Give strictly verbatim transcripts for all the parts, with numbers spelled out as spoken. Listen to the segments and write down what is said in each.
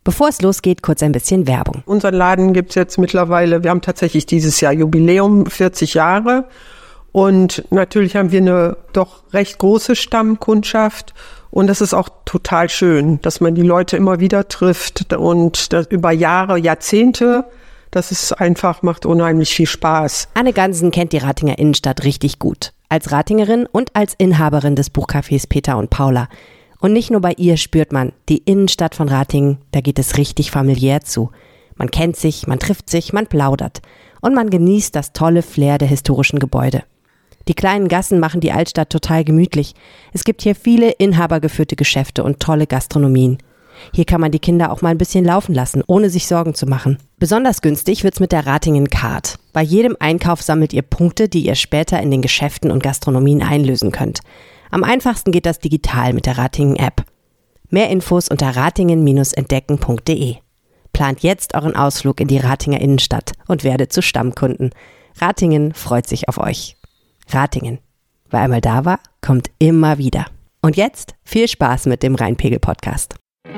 Bevor es losgeht, kurz ein bisschen Werbung. Unseren Laden gibt's jetzt mittlerweile, wir haben tatsächlich dieses Jahr Jubiläum, vierzig Jahre. Und natürlich haben wir eine doch recht große Stammkundschaft. Und das ist auch total schön, dass man die Leute immer wieder trifft und das über Jahre, Jahrzehnte. Das ist einfach, macht unheimlich viel Spaß. Anne Gansen kennt die Ratinger Innenstadt richtig gut. Als Ratingerin und als Inhaberin des Buchcafés Peter und Paula. Und nicht nur bei ihr spürt man, die Innenstadt von Ratingen, da geht es richtig familiär zu. Man kennt sich, man trifft sich, man plaudert. Und man genießt das tolle Flair der historischen Gebäude. Die kleinen Gassen machen die Altstadt total gemütlich. Es gibt hier viele inhabergeführte Geschäfte und tolle Gastronomien. Hier kann man die Kinder auch mal ein bisschen laufen lassen, ohne sich Sorgen zu machen. Besonders günstig wird's mit der Ratingen Card. Bei jedem Einkauf sammelt ihr Punkte, die ihr später in den Geschäften und Gastronomien einlösen könnt. Am einfachsten geht das digital mit der Ratingen App. Mehr Infos unter ratingen entdecken punkt de. Plant jetzt euren Ausflug in die Ratinger Innenstadt und werdet zu Stammkunden. Ratingen freut sich auf euch. Ratingen. Wer einmal da war, kommt immer wieder. Und jetzt viel Spaß mit dem Rheinpegel-Podcast.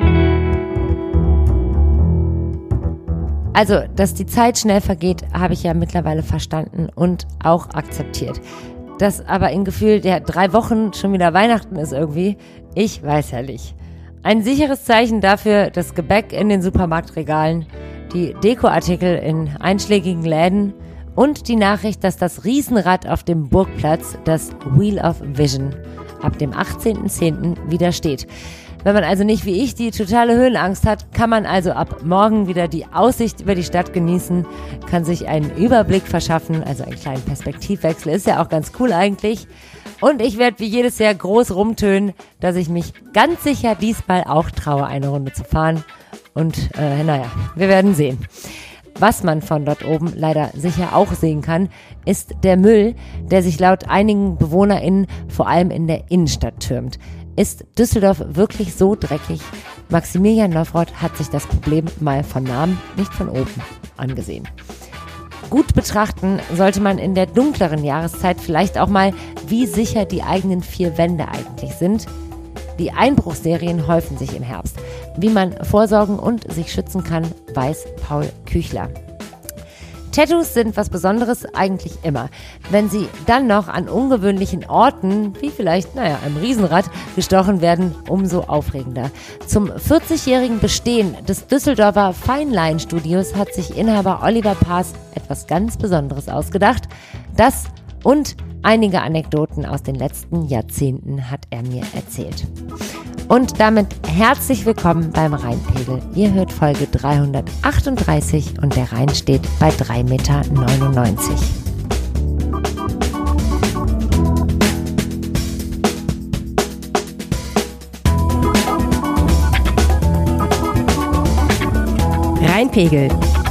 Also, dass die Zeit schnell vergeht, habe ich ja mittlerweile verstanden und auch akzeptiert. Dass aber in Gefühl der drei Wochen schon wieder Weihnachten ist irgendwie, ich weiß ja nicht. Ein sicheres Zeichen dafür, das Gebäck in den Supermarktregalen, die Dekoartikel in einschlägigen Läden und die Nachricht, dass das Riesenrad auf dem Burgplatz, das Wheel of Vision, ab dem achtzehnten zehnten wieder steht. Wenn man also nicht wie ich die totale Höhenangst hat, kann man also ab morgen wieder die Aussicht über die Stadt genießen, kann sich einen Überblick verschaffen, also einen kleinen Perspektivwechsel, ist ja auch ganz cool eigentlich. Und ich werde wie jedes Jahr groß rumtönen, dass ich mich ganz sicher diesmal auch traue, eine Runde zu fahren. Und äh, naja, wir werden sehen. Was man von dort oben leider sicher auch sehen kann, ist der Müll, der sich laut einigen BewohnerInnen vor allem in der Innenstadt türmt. Ist Düsseldorf wirklich so dreckig? Maximilian Nowroth hat sich das Problem mal von Namen, nicht von oben, angesehen. Gut betrachten sollte man in der dunkleren Jahreszeit vielleicht auch mal, wie sicher die eigenen vier Wände eigentlich sind. Die Einbruchserien häufen sich im Herbst. Wie man vorsorgen und sich schützen kann, weiß Paul Küchler. Tattoos sind was Besonderes eigentlich immer. Wenn sie dann noch an ungewöhnlichen Orten, wie vielleicht, naja, einem Riesenrad, gestochen werden, umso aufregender. Zum vierzigjährigen Bestehen des Düsseldorfer Feinlein-Studios hat sich Inhaber Oliver Paas etwas ganz Besonderes ausgedacht. Das und einige Anekdoten aus den letzten Jahrzehnten hat er mir erzählt. Und damit herzlich willkommen beim Rheinpegel. Ihr hört Folge dreihundertachtunddreißig und der Rhein steht bei drei Komma neunundneunzig Meter. Rheinpegel.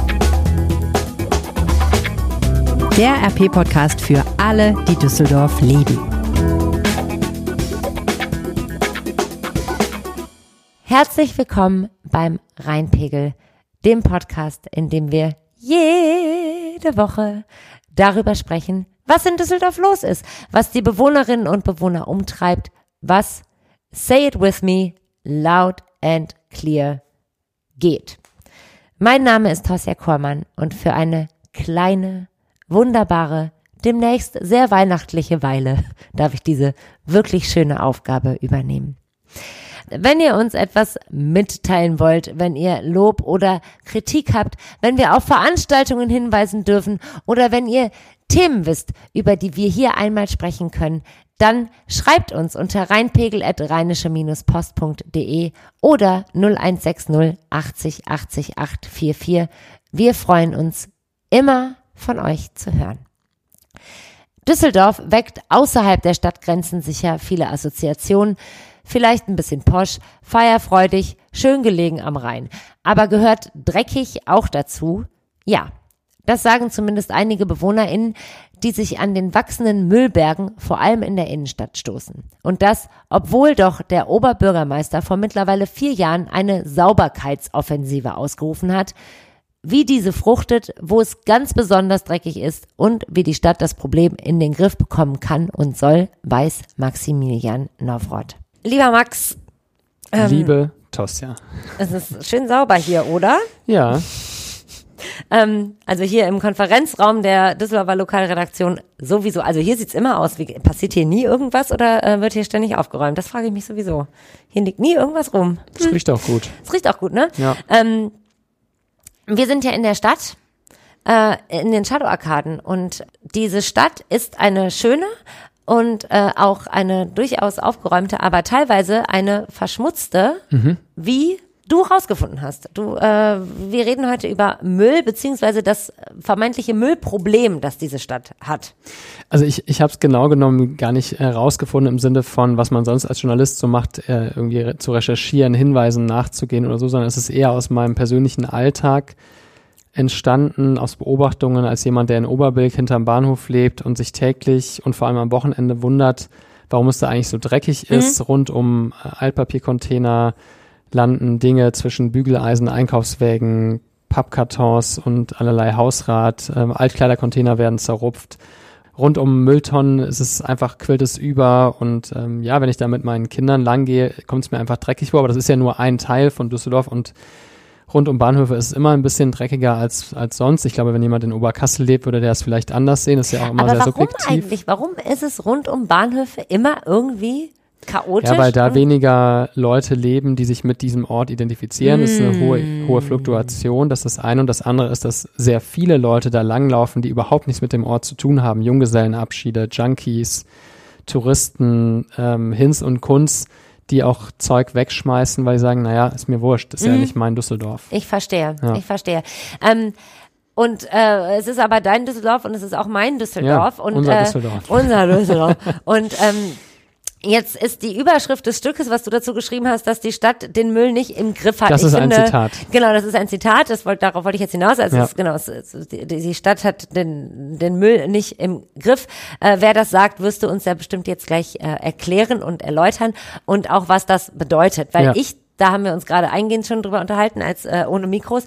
Der R P-Podcast für alle, die Düsseldorf lieben. Herzlich willkommen beim Rheinpegel, dem Podcast, in dem wir jede Woche darüber sprechen, was in Düsseldorf los ist, was die Bewohnerinnen und Bewohner umtreibt, was, say it with me, loud and clear, geht. Mein Name ist Tosja Kormann und für eine kleine, wunderbare, demnächst sehr weihnachtliche Weile darf ich diese wirklich schöne Aufgabe übernehmen. Wenn ihr uns etwas mitteilen wollt, wenn ihr Lob oder Kritik habt, wenn wir auf Veranstaltungen hinweisen dürfen oder wenn ihr Themen wisst, über die wir hier einmal sprechen können, dann schreibt uns unter rheinpegel at rheinische post punkt de oder null eins sechs null achtzig achtzig acht vier vier. Wir freuen uns immer von euch zu hören. Düsseldorf weckt außerhalb der Stadtgrenzen sicher viele Assoziationen. Vielleicht ein bisschen posch, feierfreudig, schön gelegen am Rhein. Aber gehört dreckig auch dazu? Ja, das sagen zumindest einige BewohnerInnen, die sich an den wachsenden Müllbergen vor allem in der Innenstadt stoßen. Und das, obwohl doch der Oberbürgermeister vor mittlerweile vier Jahren eine Sauberkeitsoffensive ausgerufen hat. Wie diese fruchtet, wo es ganz besonders dreckig ist und wie die Stadt das Problem in den Griff bekommen kann und soll, weiß Maximilian Nowroth. Lieber Max. Ähm, Liebe Tosja. Ja. Es ist schön sauber hier, oder? Ja. Ähm, also hier im Konferenzraum der Düsseldorfer Lokalredaktion sowieso. Also hier sieht's immer aus. Wie, passiert hier nie irgendwas oder äh, wird hier ständig aufgeräumt? Das frage ich mich sowieso. Hier liegt nie irgendwas rum. Es hm. riecht auch gut. Es riecht auch gut, ne? Ja. Ähm, wir sind ja in der Stadt, äh, in den Shadow-Arkaden. Und diese Stadt ist eine schöne und äh, auch eine durchaus aufgeräumte, aber teilweise eine verschmutzte, mhm. wie du rausgefunden hast. Du, äh, wir reden heute über Müll beziehungsweise das vermeintliche Müllproblem, das diese Stadt hat. Also ich, ich habe es genau genommen gar nicht herausgefunden im Sinne von, was man sonst als Journalist so macht, äh, irgendwie re- zu recherchieren, Hinweisen nachzugehen oder so, sondern es ist eher aus meinem persönlichen Alltag entstanden, aus Beobachtungen als jemand, der in Oberbilk hinterm Bahnhof lebt und sich täglich und vor allem am Wochenende wundert, warum es da eigentlich so dreckig ist, mhm. rund um äh, Altpapiercontainer, landen Dinge zwischen Bügeleisen, Einkaufswägen, Pappkartons und allerlei Hausrat. Ähm, Altkleidercontainer werden zerrupft. Rund um Mülltonnen ist es einfach, quillt es über. Und ähm, ja, wenn ich da mit meinen Kindern lang gehe, kommt es mir einfach dreckig vor. Aber das ist ja nur ein Teil von Düsseldorf. Und rund um Bahnhöfe ist es immer ein bisschen dreckiger als als sonst. Ich glaube, wenn jemand in Oberkassel lebt, würde der es vielleicht anders sehen. Das ist ja auch immer Aber sehr warum subjektiv. Eigentlich? Warum ist es rund um Bahnhöfe immer irgendwie chaotisch? Ja, weil da weniger Leute leben, die sich mit diesem Ort identifizieren. Das ist eine hohe, hohe Fluktuation. Das ist das eine. Und das andere ist, dass sehr viele Leute da langlaufen, die überhaupt nichts mit dem Ort zu tun haben. Junggesellenabschiede, Junkies, Touristen, ähm, Hinz und Kunz, die auch Zeug wegschmeißen, weil sie sagen, naja, ist mir wurscht, das ist mhm. ja nicht mein Düsseldorf. Ich verstehe, ja. ich verstehe. Ähm, Und äh, es ist aber dein Düsseldorf und es ist auch mein Düsseldorf. Ja, und, unser äh, Düsseldorf. Unser Düsseldorf. Und ähm, jetzt ist die Überschrift des Stückes, was du dazu geschrieben hast, dass die Stadt den Müll nicht im Griff hat. Das ich ist finde, ein Zitat. Genau, das ist ein Zitat. Das wollte, darauf wollte ich jetzt hinaus. Also ja. es, genau, es, es, die, die Stadt hat den, den Müll nicht im Griff. Äh, wer das sagt, wirst du uns ja bestimmt jetzt gleich äh, erklären und erläutern und auch was das bedeutet. Weil ja. ich, da haben wir uns gerade eingehend schon drüber unterhalten, als äh, ohne Mikros.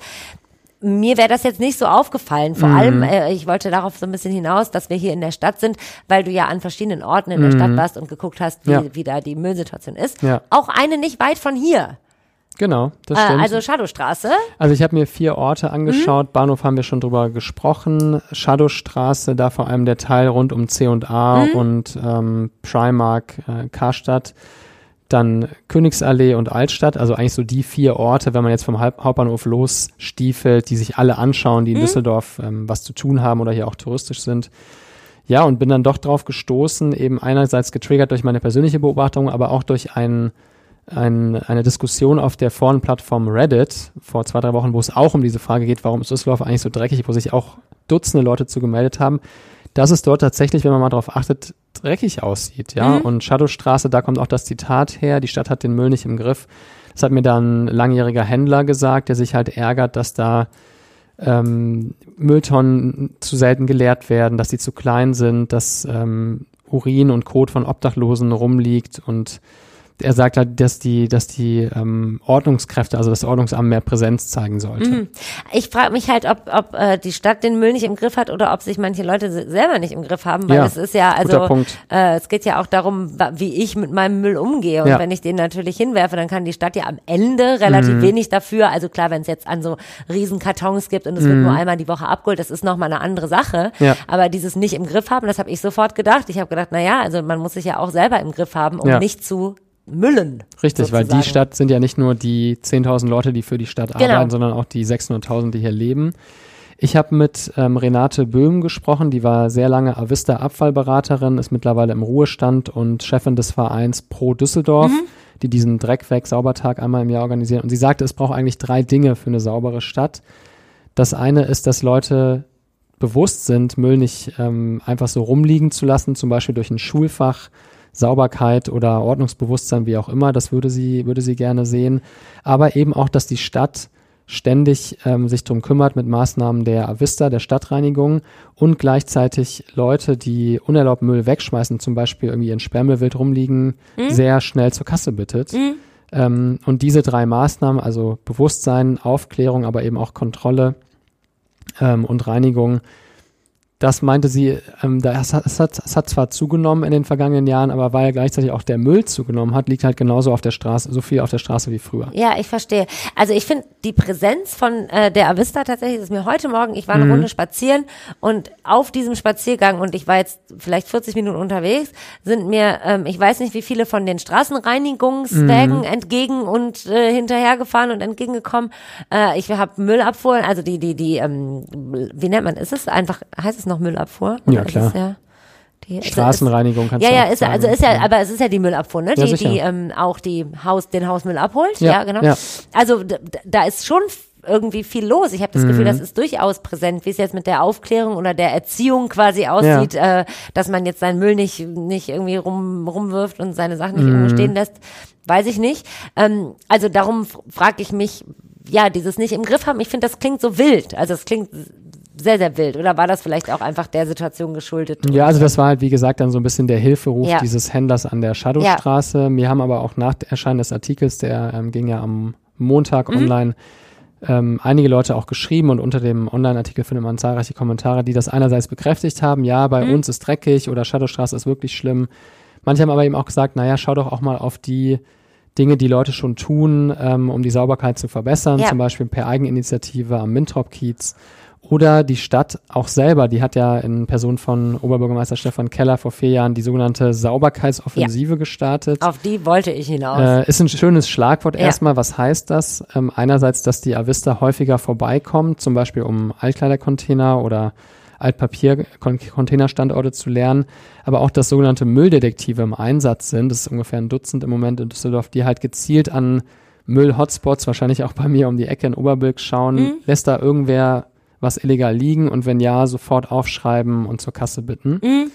Mir wäre das jetzt nicht so aufgefallen. Vor mhm. allem, äh, ich wollte darauf so ein bisschen hinaus, dass wir hier in der Stadt sind, weil du ja an verschiedenen Orten in der mhm. Stadt warst und geguckt hast, wie, ja. wie da die Müllsituation ist. Ja. Auch eine nicht weit von hier. Genau, das Äh, stimmt. also Shadowstraße. Also ich habe mir vier Orte angeschaut. Mhm. Bahnhof haben wir schon drüber gesprochen. Shadowstraße, da vor allem der Teil rund um C und A mhm. und ähm, Primark, äh, Karstadt. Dann Königsallee und Altstadt, also eigentlich so die vier Orte, wenn man jetzt vom Haupt- Hauptbahnhof losstiefelt, die sich alle anschauen, die in mhm. Düsseldorf ähm, was zu tun haben oder hier auch touristisch sind. Ja, und bin dann doch drauf gestoßen, eben einerseits getriggert durch meine persönliche Beobachtung, aber auch durch ein, ein, eine Diskussion auf der Forenplattform Reddit vor zwei, drei Wochen, wo es auch um diese Frage geht, warum ist Düsseldorf eigentlich so dreckig, wo sich auch Dutzende Leute zu gemeldet haben, dass es dort tatsächlich, wenn man mal drauf achtet, dreckig aussieht, ja. Mhm. Und Shadowstraße, da kommt auch das Zitat her, die Stadt hat den Müll nicht im Griff. Das hat mir dann ein langjähriger Händler gesagt, der sich halt ärgert, dass da ähm, Mülltonnen zu selten geleert werden, dass die zu klein sind, dass ähm, Urin und Kot von Obdachlosen rumliegt und er sagt halt, dass die, dass die ähm, Ordnungskräfte, also das Ordnungsamt mehr Präsenz zeigen sollte. Mhm. Ich frage mich halt, ob, ob äh, die Stadt den Müll nicht im Griff hat oder ob sich manche Leute selber nicht im Griff haben, weil ja, es ist ja, guter also Punkt. Äh, es geht ja auch darum, wie ich mit meinem Müll umgehe und ja. wenn ich den natürlich hinwerfe, dann kann die Stadt ja am Ende relativ mhm. wenig dafür, also klar, wenn es jetzt an so riesen Kartons gibt und es mhm. wird nur einmal die Woche abgeholt, das ist nochmal eine andere Sache, ja. aber dieses nicht im Griff haben, das habe ich sofort gedacht. Ich habe gedacht, na ja, also man muss sich ja auch selber im Griff haben, um ja. nicht zu Müllen. Richtig, sozusagen. Weil die Stadt sind ja nicht nur die zehntausend Leute, die für die Stadt genau. arbeiten, sondern auch die sechshunderttausend, die hier leben. Ich habe mit ähm, Renate Böhm gesprochen, die war sehr lange Avista-Abfallberaterin, ist mittlerweile im Ruhestand und Chefin des Vereins Pro Düsseldorf, mhm. die diesen Dreckweg-Saubertag einmal im Jahr organisieren. Und sie sagte, es braucht eigentlich drei Dinge für eine saubere Stadt. Das eine ist, dass Leute bewusst sind, Müll nicht ähm, einfach so rumliegen zu lassen, zum Beispiel durch ein Schulfach, Sauberkeit oder Ordnungsbewusstsein, wie auch immer, das würde sie, würde sie gerne sehen. Aber eben auch, dass die Stadt ständig ähm, sich drum kümmert mit Maßnahmen der Avista, der Stadtreinigung und gleichzeitig Leute, die unerlaubt Müll wegschmeißen, zum Beispiel irgendwie in Sperrmüll wild rumliegen, mhm. sehr schnell zur Kasse bittet. Mhm. Ähm, und diese drei Maßnahmen, also Bewusstsein, Aufklärung, aber eben auch Kontrolle ähm, und Reinigung, das meinte sie, ähm, da, es, hat, es, hat, es hat zwar zugenommen in den vergangenen Jahren, aber weil gleichzeitig auch der Müll zugenommen hat, liegt halt genauso auf der Straße, so viel auf der Straße wie früher. Ja, ich verstehe. Also ich finde die Präsenz von äh, der Avista tatsächlich, das ist mir heute Morgen, ich war eine mhm. Runde spazieren und auf diesem Spaziergang, und ich war jetzt vielleicht vierzig Minuten unterwegs, sind mir, ähm, ich weiß nicht wie viele von den Straßenreinigungswägen mhm. entgegen und äh, hinterhergefahren und entgegengekommen. Äh, ich habe Müllabfuhr, also die, die, die, ähm, wie nennt man, ist es einfach, heißt es noch Müllabfuhr? Ja, klar. Ja, die, Straßenreinigung kannst ja, du ja, auch ist, sagen. also ist ja, aber es ist ja die Müllabfuhr, ne? Ja, die, sicher. die ähm, auch die Haus, den Hausmüll abholt. Ja, ja genau. ja. Also d- da ist schon irgendwie viel los. Ich habe das mhm. Gefühl, das ist durchaus präsent, wie es jetzt mit der Aufklärung oder der Erziehung quasi aussieht, ja. äh, dass man jetzt seinen Müll nicht nicht irgendwie rum rumwirft und seine Sachen nicht mhm. irgendwo stehen lässt. Weiß ich nicht. Ähm, also darum f- frage ich mich, ja, dieses nicht im Griff haben. Ich finde, das klingt so wild. Also es klingt sehr, sehr wild. Oder war das vielleicht auch einfach der Situation geschuldet? Ja, also das war halt, wie gesagt, dann so ein bisschen der Hilferuf ja. dieses Händlers an der Shadowstraße. Ja. Mir haben aber auch nach Erscheinen des Artikels, der ähm, ging ja am Montag mhm. online, ähm, einige Leute auch geschrieben, und unter dem Online-Artikel findet man zahlreiche Kommentare, die das einerseits bekräftigt haben, ja, bei mhm. uns ist dreckig oder Shadowstraße ist wirklich schlimm. Manche haben aber eben auch gesagt, naja, schau doch auch mal auf die Dinge, die Leute schon tun, ähm, um die Sauberkeit zu verbessern, ja. zum Beispiel per Eigeninitiative am Mintrop-Kiez. Oder die Stadt auch selber, die hat ja in Person von Oberbürgermeister Stefan Keller vor vier Jahren die sogenannte Sauberkeitsoffensive ja. gestartet. Auf die wollte ich hinaus. Äh, ist ein schönes Schlagwort ja. erstmal. Was heißt das? Ähm, einerseits, dass die Avista häufiger vorbeikommt, zum Beispiel um Altkleidercontainer oder Altpapier-Containerstandorte zu lernen, aber auch, dass sogenannte Mülldetektive im Einsatz sind. Das ist ungefähr ein Dutzend im Moment in Düsseldorf, die halt gezielt an Müll-Hotspots, wahrscheinlich auch bei mir um die Ecke in Oberbilk schauen. Mhm. Lässt da irgendwer was illegal liegen, und wenn ja, sofort aufschreiben und zur Kasse bitten. Mhm.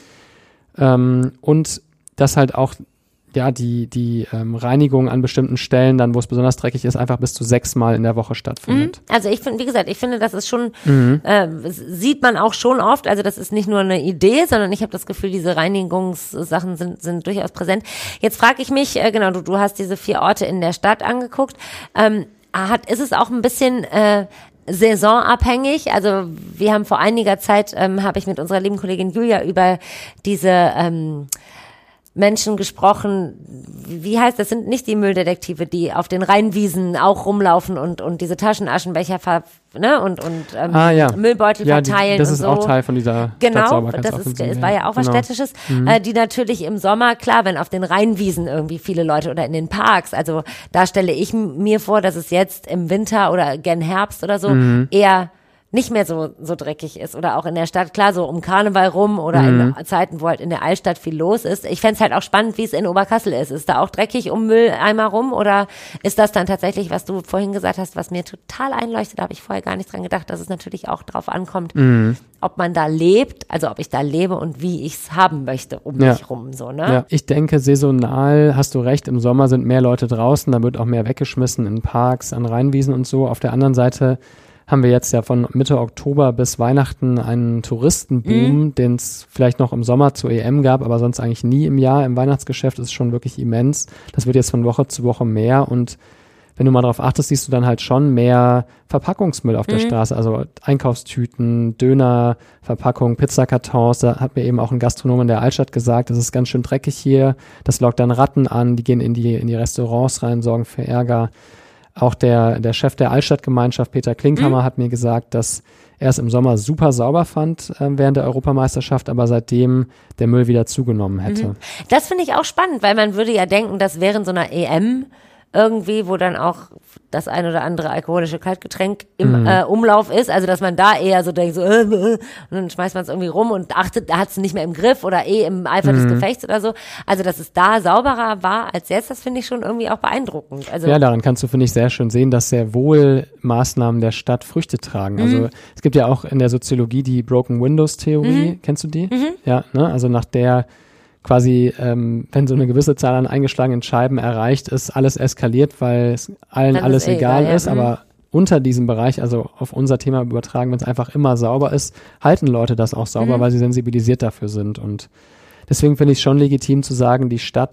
Ähm, und dass halt auch ja die die ähm, Reinigung an bestimmten Stellen, dann wo es besonders dreckig ist, einfach bis zu sechsmal in der Woche stattfindet. Mhm. Also ich finde, wie gesagt, ich finde, das ist schon, mhm. äh, sieht man auch schon oft, also das ist nicht nur eine Idee, sondern ich habe das Gefühl, diese Reinigungssachen sind sind durchaus präsent. Jetzt frage ich mich, äh, genau, du, du hast diese vier Orte in der Stadt angeguckt, ähm, hat, ist es auch ein bisschen äh, saisonabhängig? Also wir haben vor einiger Zeit, ähm, habe ich mit unserer lieben Kollegin Julia über diese ähm, Menschen gesprochen, wie heißt das, sind nicht die Mülldetektive, die auf den Rheinwiesen auch rumlaufen und und diese Taschenaschenbecher ver, ne, und und ähm, ah, ja. Müllbeutel ja, verteilen die, das und ist so. auch Teil von dieser Genau, das ist, es war ja auch was genau. Städtisches, mhm. äh, die natürlich im Sommer, klar, wenn auf den Rheinwiesen irgendwie viele Leute oder in den Parks, also da stelle ich mir vor, dass es jetzt im Winter oder gern Herbst oder so mhm. eher nicht mehr so so dreckig ist, oder auch in der Stadt, klar, so um Karneval rum oder mhm. in Zeiten, wo halt in der Altstadt viel los ist. Ich fänd's halt auch spannend, wie es in Oberkassel ist. Ist da auch dreckig um Mülleimer rum, oder ist das dann tatsächlich, was du vorhin gesagt hast, was mir total einleuchtet, da habe ich vorher gar nicht dran gedacht, dass es natürlich auch drauf ankommt, mhm. ob man da lebt, also ob ich da lebe und wie ich's haben möchte um ja. mich rum, so, ne? Ja, ich denke, saisonal hast du recht, im Sommer sind mehr Leute draußen, da wird auch mehr weggeschmissen in Parks, an Rheinwiesen und so. Auf der anderen Seite haben wir jetzt ja von Mitte Oktober bis Weihnachten einen Touristenboom, mhm. den es vielleicht noch im Sommer zur E M gab, aber sonst eigentlich nie im Jahr. Im Weihnachtsgeschäft ist schon wirklich immens. Das wird jetzt von Woche zu Woche mehr, und wenn du mal darauf achtest, siehst du dann halt schon mehr Verpackungsmüll auf der mhm. Straße, also Einkaufstüten, Dönerverpackungen, Pizzakartons. Da hat mir eben auch ein Gastronom in der Altstadt gesagt, das ist ganz schön dreckig hier, das lockt dann Ratten an, die gehen in die in die Restaurants rein, sorgen für Ärger. Auch der, der Chef der Altstadtgemeinschaft, Peter Klinkhammer, mhm. hat mir gesagt, dass er es im Sommer super sauber fand äh, während der Europameisterschaft, aber seitdem der Müll wieder zugenommen hätte. Mhm. Das finde ich auch spannend, weil man würde ja denken, dass während so einer E M irgendwie, wo dann auch das ein oder andere alkoholische Kaltgetränk im mhm. äh, Umlauf ist, also dass man da eher so denkt, so äh, äh, und dann schmeißt man es irgendwie rum und achtet, da hat es nicht mehr im Griff oder eh im Eifer mhm. des Gefechts oder so. Also dass es da sauberer war als jetzt, das finde ich schon irgendwie auch beeindruckend. Also ja, daran kannst du, finde ich, sehr schön sehen, dass sehr wohl Maßnahmen der Stadt Früchte tragen. Mhm. Also es gibt ja auch in der Soziologie die Broken Windows Theorie, mhm. kennst du die? Mhm. Ja, ne? Also nach der quasi, ähm, wenn so eine gewisse Zahl an eingeschlagenen Scheiben erreicht ist, alles eskaliert, weil es allen das alles ist egal egal, ist, ja. aber unter diesem Bereich, also auf unser Thema übertragen, wenn es einfach immer sauber ist, halten Leute das auch sauber, mhm. weil sie sensibilisiert dafür sind, und deswegen finde ich es schon legitim zu sagen, die Stadt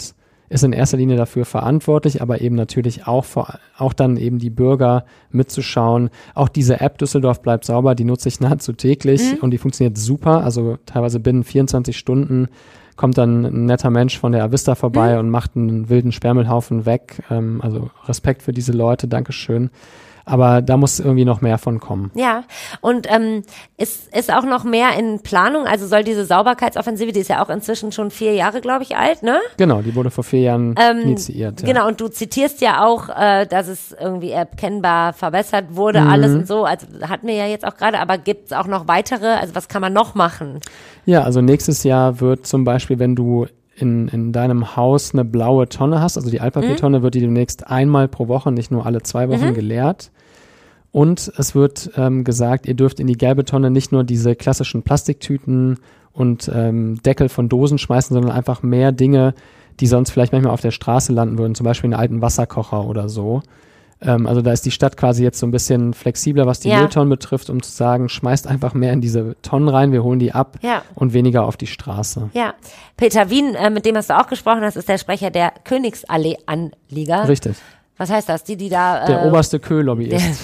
ist in erster Linie dafür verantwortlich, aber eben natürlich auch, vor, auch dann eben die Bürger mitzuschauen. Auch diese App Düsseldorf bleibt sauber, die nutze ich nahezu täglich mhm. und die funktioniert super. Also teilweise binnen vierundzwanzig Stunden kommt dann ein netter Mensch von der Avista vorbei mhm. und macht einen wilden Sperrmüllhaufen weg. Ähm, also Respekt für diese Leute, Dankeschön. Aber da muss irgendwie noch mehr von kommen. Ja, und ähm, ist, ist auch noch mehr in Planung? Also soll diese Sauberkeitsoffensive, die ist ja auch inzwischen schon vier Jahre, glaube ich, alt, ne? Genau, die wurde vor vier Jahren ähm, initiiert. Ja. Genau, und du zitierst ja auch, äh, dass es irgendwie erkennbar verbessert wurde, mhm. alles und so. Also hatten wir ja jetzt auch gerade, aber gibt es auch noch weitere? Also was kann man noch machen? Ja, also nächstes Jahr wird zum Beispiel, wenn du in, in deinem Haus eine blaue Tonne hast, also die Altpapiertonne, mhm. wird die demnächst einmal pro Woche, nicht nur alle zwei Wochen mhm. geleert. Und es wird ähm, gesagt, ihr dürft in die gelbe Tonne nicht nur diese klassischen Plastiktüten und ähm, Deckel von Dosen schmeißen, sondern einfach mehr Dinge, die sonst vielleicht manchmal auf der Straße landen würden, zum Beispiel einen alten Wasserkocher oder so. Ähm, also da ist die Stadt quasi jetzt so ein bisschen flexibler, was die ja. Mülltonnen betrifft, um zu sagen, schmeißt einfach mehr in diese Tonnen rein, wir holen die ab ja. und weniger auf die Straße. Ja, Peter Wien, äh, mit dem hast du auch gesprochen, das ist der Sprecher der Königsallee-Anlieger. Richtig. Was heißt das? Die, die da... Der äh, oberste Kö-Lobbyist.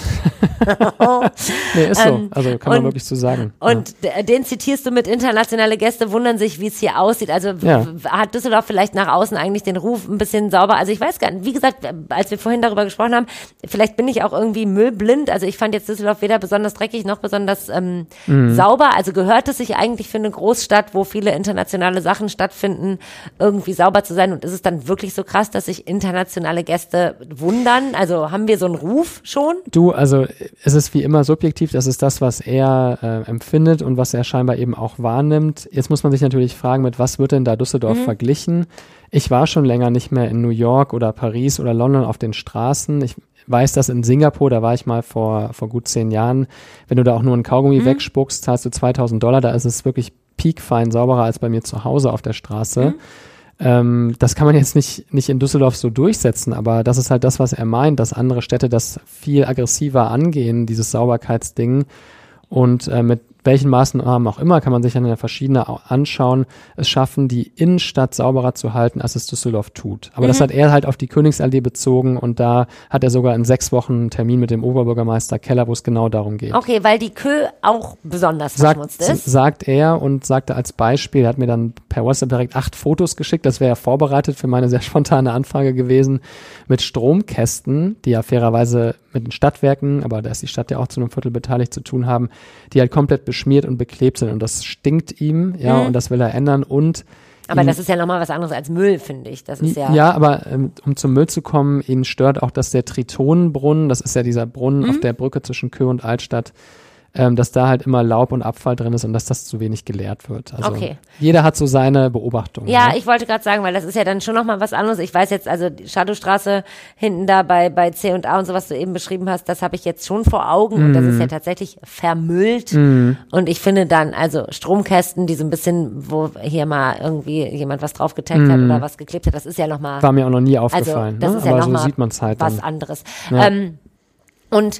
Nee, ist so. Ähm, also kann man wirklich so sagen. Und ja. den zitierst du mit internationale Gäste, wundern sich, wie es hier aussieht. Also ja. hat Düsseldorf vielleicht nach außen eigentlich den Ruf ein bisschen sauber? Also ich weiß gar nicht, wie gesagt, als wir vorhin darüber gesprochen haben, vielleicht bin ich auch irgendwie müllblind. Also ich fand jetzt Düsseldorf weder besonders dreckig noch besonders ähm, mhm. sauber. Also gehört es sich eigentlich für eine Großstadt, wo viele internationale Sachen stattfinden, irgendwie sauber zu sein? Und ist es dann wirklich so krass, dass sich internationale Gäste wundern? Also haben wir so einen Ruf schon? Du, also es ist wie immer subjektiv, das ist das, was er äh, empfindet und was er scheinbar eben auch wahrnimmt. Jetzt muss man sich natürlich fragen, mit was wird denn da Düsseldorf mhm. verglichen? Ich war schon länger nicht mehr in New York oder Paris oder London auf den Straßen. Ich weiß, dass in Singapur, da war ich mal vor vor gut zehn Jahren, wenn du da auch nur einen Kaugummi mhm. wegspuckst, zahlst du zweitausend Dollar, da ist es wirklich piekfein sauberer als bei mir zu Hause auf der Straße. Mhm. Ähm, das kann man jetzt nicht, nicht in Düsseldorf so durchsetzen, aber das ist halt das, was er meint, dass andere Städte das viel aggressiver angehen, dieses Sauberkeitsding. Und äh, mit welchen Maßnahmen auch immer, kann man sich dann ja verschiedene anschauen, es schaffen, die Innenstadt sauberer zu halten, als es Düsseldorf tut. Aber mhm. das hat er halt auf die Königsallee bezogen und da hat er sogar in sechs Wochen einen Termin mit dem Oberbürgermeister Keller, wo es genau darum geht. Okay, weil die Kö auch besonders verschmutzt sagt, ist. Sagt er und sagte als Beispiel, er hat mir dann per WhatsApp direkt acht Fotos geschickt, das wäre ja vorbereitet für meine sehr spontane Anfrage gewesen, mit Stromkästen, die ja fairerweise mit den Stadtwerken, aber da ist die Stadt ja auch zu einem Viertel beteiligt, zu tun haben, die halt komplett beschmiert und beklebt sind und das stinkt ihm, ja, mhm. und das will er ändern und aber ihn, das ist ja nochmal was anderes als Müll, finde ich. Das ist ja. Ja, aber ähm, um zum Müll zu kommen, ihn stört auch, dass der Tritonenbrunnen, das ist ja dieser Brunnen mhm. auf der Brücke zwischen Kö und Altstadt, ähm, dass da halt immer Laub und Abfall drin ist und dass das zu wenig geleert wird. Also okay. Jeder hat so seine Beobachtungen. Ja, ne? Ich wollte gerade sagen, weil das ist ja dann schon nochmal was anderes. Ich weiß jetzt, also die Shadowstraße hinten da bei bei C und A und so, was du eben beschrieben hast, das habe ich jetzt schon vor Augen mm. und das ist ja tatsächlich vermüllt. Mm. Und ich finde dann, also Stromkästen, die so ein bisschen, wo hier mal irgendwie jemand was drauf getaggt mm. hat oder was geklebt hat, das ist ja nochmal. War mir auch noch nie aufgefallen. Also, das ne? ist ja Aber noch so mal sieht man's halt was dann. anderes. Ja. Ähm, und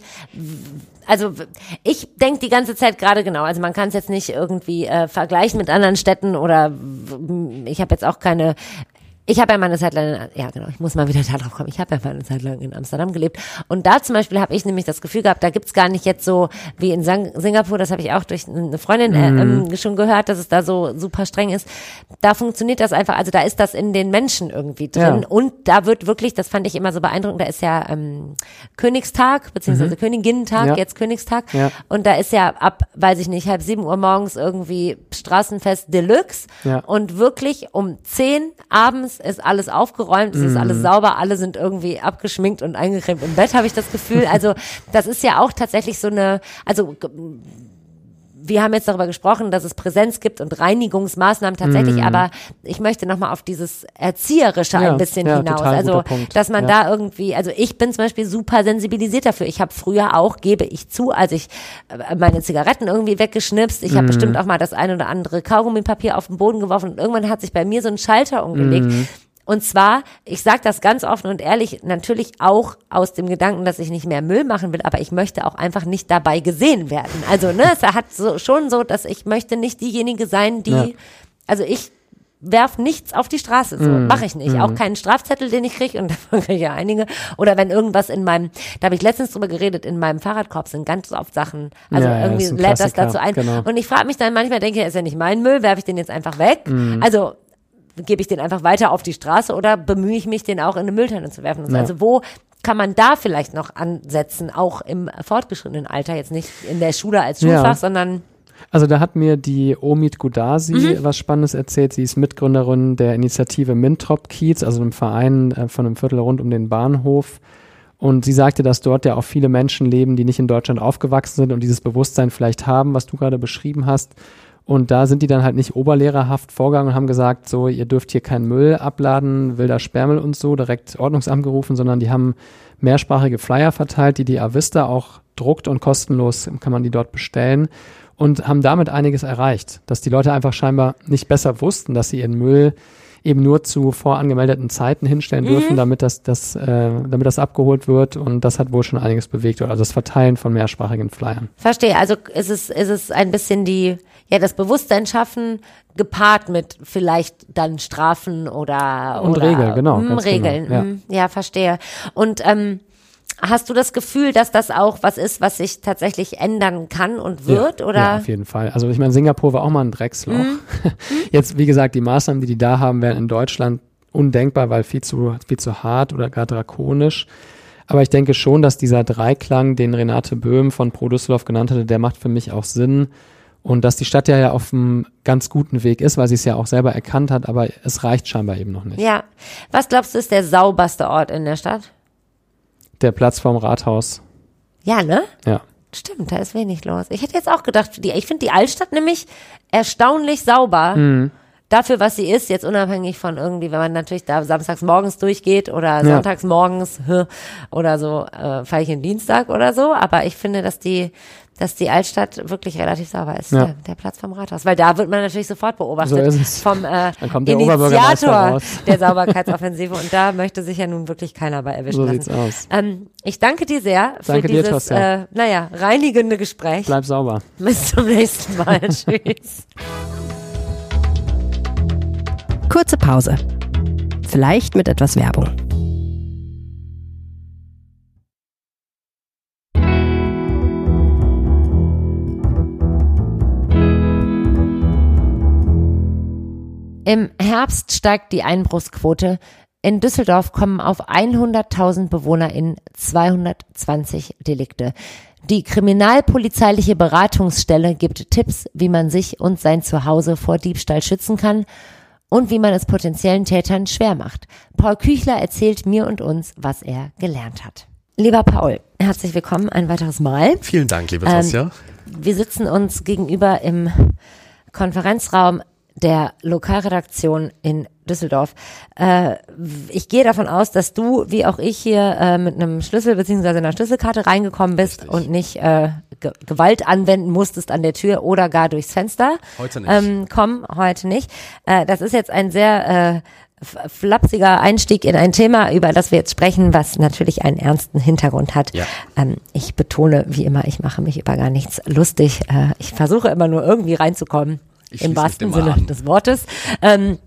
also ich denke die ganze Zeit gerade genau, also man kann es jetzt nicht irgendwie äh, vergleichen mit anderen Städten oder ich habe jetzt auch keine, ich habe ja mal eine Zeit lang, ja genau, ich muss mal wieder darauf kommen, ich habe ja mal eine Zeit lang in Amsterdam gelebt und da zum Beispiel habe ich nämlich das Gefühl gehabt, da gibt's gar nicht jetzt so wie in Sang- Singapur, das habe ich auch durch eine Freundin äh, Mhm. ähm, schon gehört, dass es da so super streng ist, da funktioniert das einfach, also da ist das in den Menschen irgendwie drin Ja. und da wird wirklich, das fand ich immer so beeindruckend, da ist ja ähm, Königstag, beziehungsweise Mhm. Königinnentag, Ja. jetzt Königstag Ja. und da ist ja ab, weiß ich nicht, halb sieben Uhr morgens irgendwie Straßenfest Deluxe Ja. und wirklich um zehn abends ist alles aufgeräumt, es ist alles sauber, alle sind irgendwie abgeschminkt und eingecremt im Bett, habe ich das Gefühl. Also das ist ja auch tatsächlich so eine, also wir haben jetzt darüber gesprochen, dass es Präsenz gibt und Reinigungsmaßnahmen tatsächlich, Mm. aber ich möchte nochmal auf dieses Erzieherische Ja, ein bisschen ja, hinaus. total Also, guter Punkt. dass man Ja. da irgendwie, also ich bin zum Beispiel super sensibilisiert dafür. Ich habe früher auch, gebe ich zu, als ich äh, meine Zigaretten irgendwie weggeschnipst, ich habe Mm. bestimmt auch mal das ein oder andere Kaugummipapier auf den Boden geworfen und irgendwann hat sich bei mir so ein Schalter umgelegt. Mm. Und zwar, ich sage das ganz offen und ehrlich, natürlich auch aus dem Gedanken, dass ich nicht mehr Müll machen will, aber ich möchte auch einfach nicht dabei gesehen werden. Also, ne, es hat so, schon so, dass ich möchte nicht diejenige sein, die, Ja. also ich werf nichts auf die Straße, so Mm. mache ich nicht. Mm. Auch keinen Strafzettel, den ich kriege, und davon kriege ich ja einige. Oder wenn irgendwas in meinem, da habe ich letztens drüber geredet, in meinem Fahrradkorb sind ganz oft Sachen, also Ja, ja, irgendwie ist ein lädt das Klassiker, dazu ein. genau. Und ich frage mich dann manchmal, denke ich, ist ja nicht mein Müll, werfe ich den jetzt einfach weg? Mm. Also gebe ich den einfach weiter auf die Straße oder bemühe ich mich, den auch in eine Mülltonne zu werfen? Und so. Ja. Also wo kann man da vielleicht noch ansetzen, auch im fortgeschrittenen Alter, jetzt nicht in der Schule als Schulfach, Ja. sondern Also da hat mir die Omid Gudasi Mhm. was Spannendes erzählt. Sie ist Mitgründerin der Initiative Mintrop Kiez, also einem Verein äh, von einem Viertel rund um den Bahnhof. Und sie sagte, dass dort ja auch viele Menschen leben, die nicht in Deutschland aufgewachsen sind und dieses Bewusstsein vielleicht haben, was du gerade beschrieben hast. Und da sind die dann halt nicht oberlehrerhaft vorgegangen und haben gesagt, so, ihr dürft hier keinen Müll abladen, wilder Sperrmüll und so, direkt Ordnungsamt gerufen, sondern die haben mehrsprachige Flyer verteilt, die die Avista auch druckt und kostenlos kann man die dort bestellen und haben damit einiges erreicht, dass die Leute einfach scheinbar nicht besser wussten, dass sie ihren Müll eben nur zu vorangemeldeten Zeiten hinstellen dürfen, Mhm. damit das, das, äh, damit das abgeholt wird, und das hat wohl schon einiges bewegt, also das Verteilen von mehrsprachigen Flyern. verstehe. Also ist es, ist es ein bisschen die, ja, das Bewusstsein schaffen, gepaart mit vielleicht dann Strafen oder, Und oder Regeln, genau, mm, ganz genau, Regeln. ja. Mm, ja, verstehe. Und ähm, hast du das Gefühl, dass das auch was ist, was sich tatsächlich ändern kann und wird? Ja, oder? ja, auf jeden Fall. Also ich meine, Singapur war auch mal ein Drecksloch. Jetzt, wie gesagt, die Maßnahmen, die die da haben, wären in Deutschland undenkbar, weil viel zu, viel zu hart oder gar drakonisch. Aber ich denke schon, dass dieser Dreiklang, den Renate Böhm von Pro Düsseldorf genannt hatte, der macht für mich auch Sinn. Und dass die Stadt ja, ja auf einem ganz guten Weg ist, weil sie es ja auch selber erkannt hat, aber es reicht scheinbar eben noch nicht. Ja. Was glaubst du, ist der sauberste Ort in der Stadt? Der Platz vorm Rathaus. Ja, ne? Ja. Stimmt, da ist wenig los. Ich hätte jetzt auch gedacht, die, ich finde die Altstadt nämlich erstaunlich sauber. Mhm. Dafür, was sie ist, jetzt unabhängig von irgendwie, wenn man natürlich da samstags morgens durchgeht oder Ja. sonntags morgens oder so, äh, Veilchen Dienstag oder so. Aber ich finde, dass die, dass die Altstadt wirklich relativ sauber ist, Ja. der, der Platz vom Rathaus. Weil da wird man natürlich sofort beobachtet So ist es. vom äh, Dann kommt der Oberbürgermeister Initiator raus. der Sauberkeitsoffensive. Und da möchte sich ja nun wirklich keiner bei erwischen So lassen. sieht's aus. Ähm, ich danke dir sehr für Danke dir, dieses, Tosja. äh, naja, reinigende Gespräch. Bleib sauber. Bis zum nächsten Mal. Tschüss. Kurze Pause. Vielleicht mit etwas Werbung. Im Herbst steigt die Einbruchsquote. In Düsseldorf kommen auf hunderttausend BewohnerInnen zweihundertzwanzig Delikte. Die kriminalpolizeiliche Beratungsstelle gibt Tipps, wie man sich und sein Zuhause vor Diebstahl schützen kann und wie man es potenziellen Tätern schwer macht. Paul Küchler erzählt mir und uns, was er gelernt hat. Lieber Paul, herzlich willkommen ein weiteres Mal. Vielen Dank, liebe Ähm, Tosja. Wir sitzen uns gegenüber im Konferenzraum der Lokalredaktion in Düsseldorf. Äh, ich gehe davon aus, dass du, wie auch ich hier, äh, mit einem Schlüssel bzw. einer Schlüsselkarte reingekommen bist. Richtig. Und nicht äh, Ge- Gewalt anwenden musstest an der Tür oder gar durchs Fenster. Heute nicht. Ähm, komm, heute nicht. Äh, das ist jetzt ein sehr äh, f- flapsiger Einstieg in ein Thema, über das wir jetzt sprechen, was natürlich einen ernsten Hintergrund hat. Ja. Ähm, ich betone, wie immer, ich mache mich über gar nichts lustig. Äh, ich versuche immer nur irgendwie reinzukommen. Ich Im schließe wahrsten mich dem mal Sinne an. des Wortes. Ähm,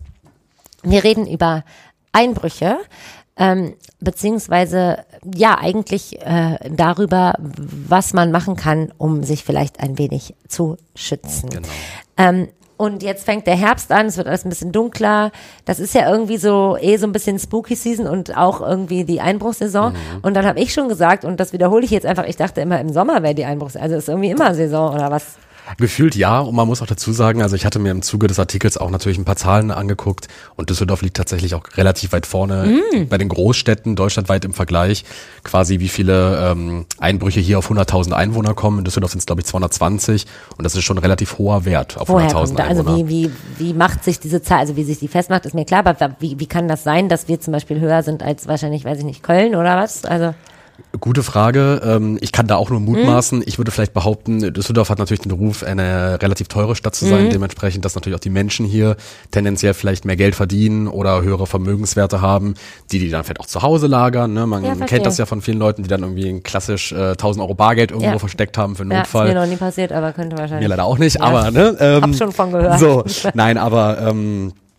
wir reden über Einbrüche, ähm, beziehungsweise ja eigentlich äh, darüber, was man machen kann, um sich vielleicht ein wenig zu schützen. Genau. Ähm, und jetzt fängt der Herbst an, es wird alles ein bisschen dunkler. Das ist ja irgendwie so eh so ein bisschen Spooky Season und auch irgendwie die Einbruchssaison. Mhm. Und dann habe ich schon gesagt, und das wiederhole ich jetzt einfach, ich dachte immer im Sommer wäre die Einbruchssaison, also ist irgendwie immer Saison oder was? Gefühlt ja, und man muss auch dazu sagen, also ich hatte mir im Zuge des Artikels auch natürlich ein paar Zahlen angeguckt und Düsseldorf liegt tatsächlich auch relativ weit vorne bei den Großstädten, deutschlandweit im Vergleich, quasi wie viele ähm, Einbrüche hier auf hunderttausend Einwohner kommen. In Düsseldorf sind es glaube ich zweihundertzwanzig und das ist schon ein relativ hoher Wert auf Woher hunderttausend kommt da? Also Einwohner. wie, wie, wie macht sich diese Zahl, also wie sich die festmacht, ist mir klar, aber wie, wie kann das sein, dass wir zum Beispiel höher sind als wahrscheinlich, weiß ich nicht, Köln oder was? Also Gute Frage. Ähm, ich kann da auch nur mutmaßen. Ich würde vielleicht behaupten, Düsseldorf hat natürlich den Ruf, eine relativ teure Stadt zu sein. Mhm. Dementsprechend, dass natürlich auch die Menschen hier tendenziell vielleicht mehr Geld verdienen oder höhere Vermögenswerte haben, die die dann vielleicht auch zu Hause lagern. Ne? Man Ja, verstehe. kennt das ja von vielen Leuten, die dann irgendwie klassisch äh, tausend Euro Bargeld irgendwo Ja. versteckt haben für einen ja, ist Notfall. mir noch nie passiert, aber könnte wahrscheinlich. Mir leider auch nicht, Ja. aber ne, ähm, Hab schon von gehört. So, nein, aber ähm,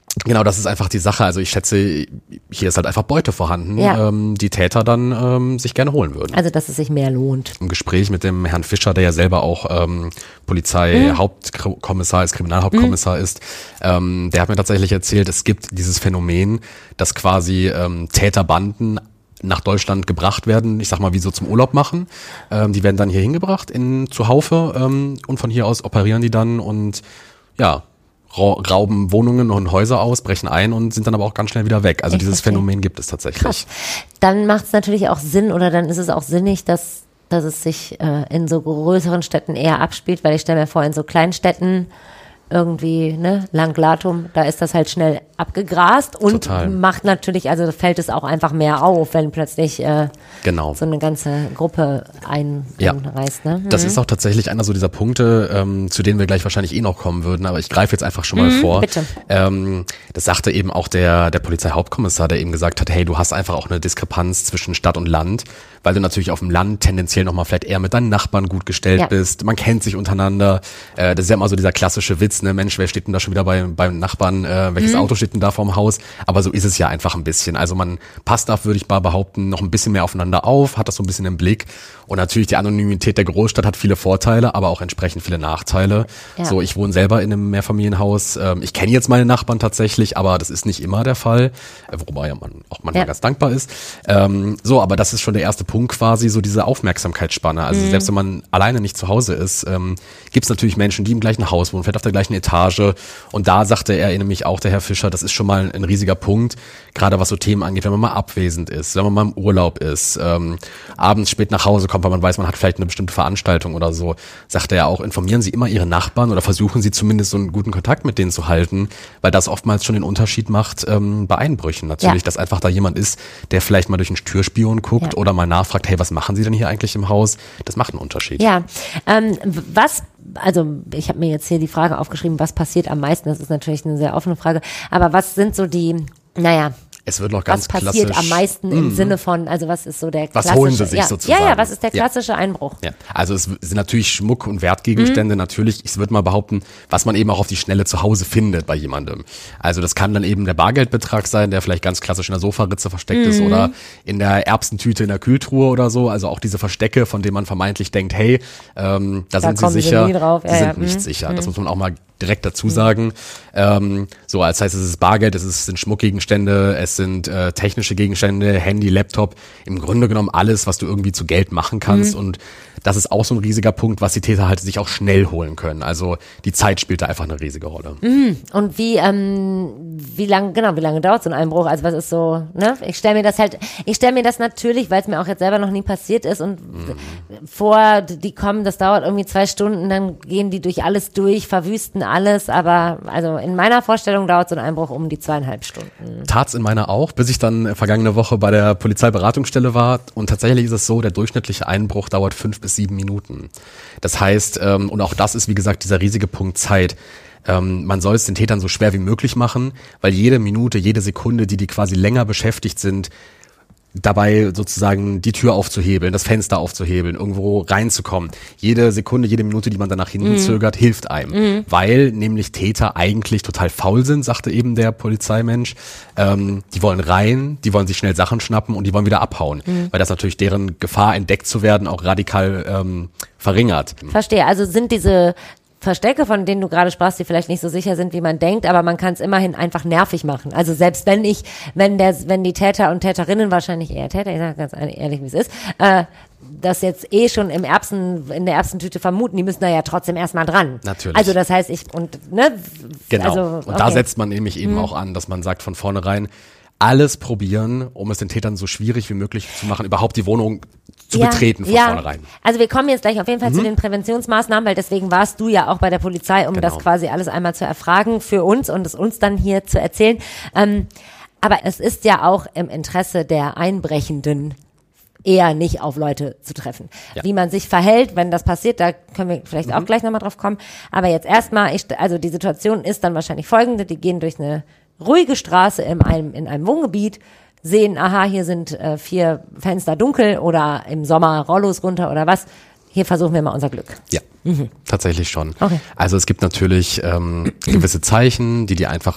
Genau, das ist einfach die Sache. Also ich schätze, hier ist halt einfach Beute vorhanden, Ja. ähm, die Täter dann ähm, sich gerne holen würden. Also, dass es sich mehr lohnt. Im Gespräch mit dem Herrn Fischer, der ja selber auch ähm, Polizeihauptkommissar ist, Kriminalhauptkommissar Mhm. ist, ähm, der hat mir tatsächlich erzählt, es gibt dieses Phänomen, dass quasi ähm, Täterbanden nach Deutschland gebracht werden, ich sag mal, wie so zum Urlaub machen. Ähm, die werden dann hier hingebracht in zuhaufe ähm, und von hier aus operieren die dann und ja, ra- rauben Wohnungen und Häuser aus, brechen ein und sind dann aber auch ganz schnell wieder weg. Also Ich dieses verstehe. Phänomen gibt es tatsächlich. Krass. Dann macht es natürlich auch Sinn oder dann ist es auch sinnig, dass, dass es sich äh, in so größeren Städten eher abspielt, weil ich stelle mir vor, in so kleinen Städten irgendwie, ne, Langlatum, da ist das halt schnell abgegrast und Total. macht natürlich, also fällt es auch einfach mehr auf, wenn plötzlich äh, Genau. so eine ganze Gruppe ein, Ja. einreist. Ne? Das ist auch tatsächlich einer so dieser Punkte, ähm, zu denen wir gleich wahrscheinlich eh noch kommen würden, aber ich greife jetzt einfach schon mal vor. bitte. Ähm, das sagte eben auch der, der Polizeihauptkommissar, der eben gesagt hat, hey, du hast einfach auch eine Diskrepanz zwischen Stadt und Land, weil du natürlich auf dem Land tendenziell nochmal vielleicht eher mit deinen Nachbarn gut gestellt Ja. bist, man kennt sich untereinander, äh, das ist ja immer so dieser klassische Witz, ne, Mensch, wer steht denn da schon wieder bei, beim Nachbarn, äh, welches Auto steht denn da vorm Haus, aber so ist es ja einfach ein bisschen, also man passt da, würde ich mal behaupten, noch ein bisschen mehr aufeinander auf, hat das so ein bisschen im Blick und natürlich die Anonymität der Großstadt hat viele Vorteile, aber auch entsprechend viele Nachteile. Ja. So, ich wohne selber in einem Mehrfamilienhaus, ähm, ich kenne jetzt meine Nachbarn tatsächlich, aber das ist nicht immer der Fall, äh, wobei man auch manchmal Ja. ganz dankbar ist. Ähm, so, aber das ist schon der erste Punkt quasi, so diese Aufmerksamkeitsspanne. Also Mhm. selbst wenn man alleine nicht zu Hause ist, ähm, gibt es natürlich Menschen, die im gleichen Haus wohnen, vielleicht auf der gleichen Etage. Und da sagte er nämlich auch, der Herr Fischer, das ist schon mal ein riesiger Punkt, gerade was so Themen angeht, wenn man mal abwesend ist, wenn man mal im Urlaub ist, ähm, abends spät nach Hause kommt, weil man weiß, man hat vielleicht eine bestimmte Veranstaltung oder so, sagte er auch, informieren Sie immer Ihre Nachbarn oder versuchen Sie zumindest so einen guten Kontakt mit denen zu halten, weil das oftmals schon den Unterschied macht ähm, bei Einbrüchen natürlich, Ja. dass einfach da jemand ist, der vielleicht mal durch einen Türspion guckt Ja. oder mal nachfragt, hey, was machen Sie denn hier eigentlich im Haus? Das macht einen Unterschied. Ja, ähm, was, also ich habe mir jetzt hier die Frage aufgeschrieben, was passiert am meisten? Das ist natürlich eine sehr offene Frage, aber was sind so die, naja, Es wird noch was ganz passiert klassisch. am meisten im Sinne von, also was ist so der Was klassische, holen sie sich ja, sozusagen? Ja, ja, was ist der Ja. klassische Einbruch? Ja, also es sind natürlich Schmuck- und Wertgegenstände, Mhm. natürlich, ich würde mal behaupten, was man eben auch auf die Schnelle zu Hause findet bei jemandem. Also das kann dann eben der Bargeldbetrag sein, der vielleicht ganz klassisch in der Sofaritze versteckt Mhm. ist oder in der Erbsentüte in der Kühltruhe oder so. Also auch diese Verstecke, von denen man vermeintlich denkt, hey, ähm, da, Da sind sie kommen sie sicher, nie drauf. sie Ja, sind ja. nicht Mhm. sicher. Das muss man auch mal direkt dazu sagen. Ähm, so, als heißt es ist Bargeld, es ist, sind Schmuckgegenstände, es sind äh, technische Gegenstände, Handy, Laptop, im Grunde genommen alles, was du irgendwie zu Geld machen kannst. Und das ist auch so ein riesiger Punkt, was die Täter halt sich auch schnell holen können. Also die Zeit spielt da einfach eine riesige Rolle. Und wie, ähm, wie lange, genau, wie lange dauert so ein Einbruch? Also was ist so, ne? Ich stelle mir das halt, ich stelle mir das natürlich, weil es mir auch jetzt selber noch nie passiert ist und Mhm. vor, die kommen, das dauert irgendwie zwei Stunden, dann gehen die durch alles durch, verwüsten alles, aber also in meiner Vorstellung dauert so ein Einbruch um die zweieinhalb Stunden. Tat's in meiner auch, bis ich dann vergangene Woche bei der Polizeiberatungsstelle war. Und tatsächlich ist es so, der durchschnittliche Einbruch dauert fünf bis sieben Minuten. Das heißt, ähm, und auch das ist, wie gesagt, dieser riesige Punkt Zeit. Ähm, man soll es den Tätern so schwer wie möglich machen, weil jede Minute, jede Sekunde, die die quasi länger beschäftigt sind, dabei sozusagen die Tür aufzuhebeln, das Fenster aufzuhebeln, irgendwo reinzukommen. Jede Sekunde, jede Minute, die man dann nach hinten Mhm. zögert, hilft einem. Mhm. Weil nämlich Täter eigentlich total faul sind, sagte eben der Polizeimensch. Ähm, die wollen rein, die wollen sich schnell Sachen schnappen und die wollen wieder abhauen. Mhm. Weil das natürlich deren Gefahr, entdeckt zu werden, auch radikal ähm, verringert. Verstehe, also sind diese Verstecke, von denen du gerade sprachst, die vielleicht nicht so sicher sind, wie man denkt, aber man kann es immerhin einfach nervig machen. Also selbst wenn ich, wenn der, wenn die Täter und Täterinnen, wahrscheinlich eher Täter, ich sage ganz ehrlich, wie es ist, äh, das jetzt eh schon im Erbsen, in der Erbsentüte vermuten, die müssen da ja trotzdem erstmal dran. Natürlich. Also das heißt, ich, und, ne? Genau. Also, Und okay. da setzt man nämlich eben Mhm. auch an, dass man sagt von vornherein, alles probieren, um es den Tätern so schwierig wie möglich zu machen, überhaupt die Wohnung zu betreten von ja. vornherein. Also wir kommen jetzt gleich auf jeden Fall Mhm. zu den Präventionsmaßnahmen, weil deswegen warst du ja auch bei der Polizei, um Genau. das quasi alles einmal zu erfragen für uns und es uns dann hier zu erzählen. Ähm, aber es ist ja auch im Interesse der Einbrechenden, eher nicht auf Leute zu treffen. Ja. Wie man sich verhält, wenn das passiert, da können wir vielleicht auch gleich nochmal drauf kommen. Aber jetzt erstmal, ich, also die Situation ist dann wahrscheinlich folgende, die gehen durch eine ruhige Straße in einem, in einem Wohngebiet, sehen, aha, hier sind äh, vier Fenster dunkel oder im Sommer Rollos runter oder was. Hier versuchen wir mal unser Glück. Ja, tatsächlich schon. Okay. Also es gibt natürlich ähm, gewisse Zeichen, die dir einfach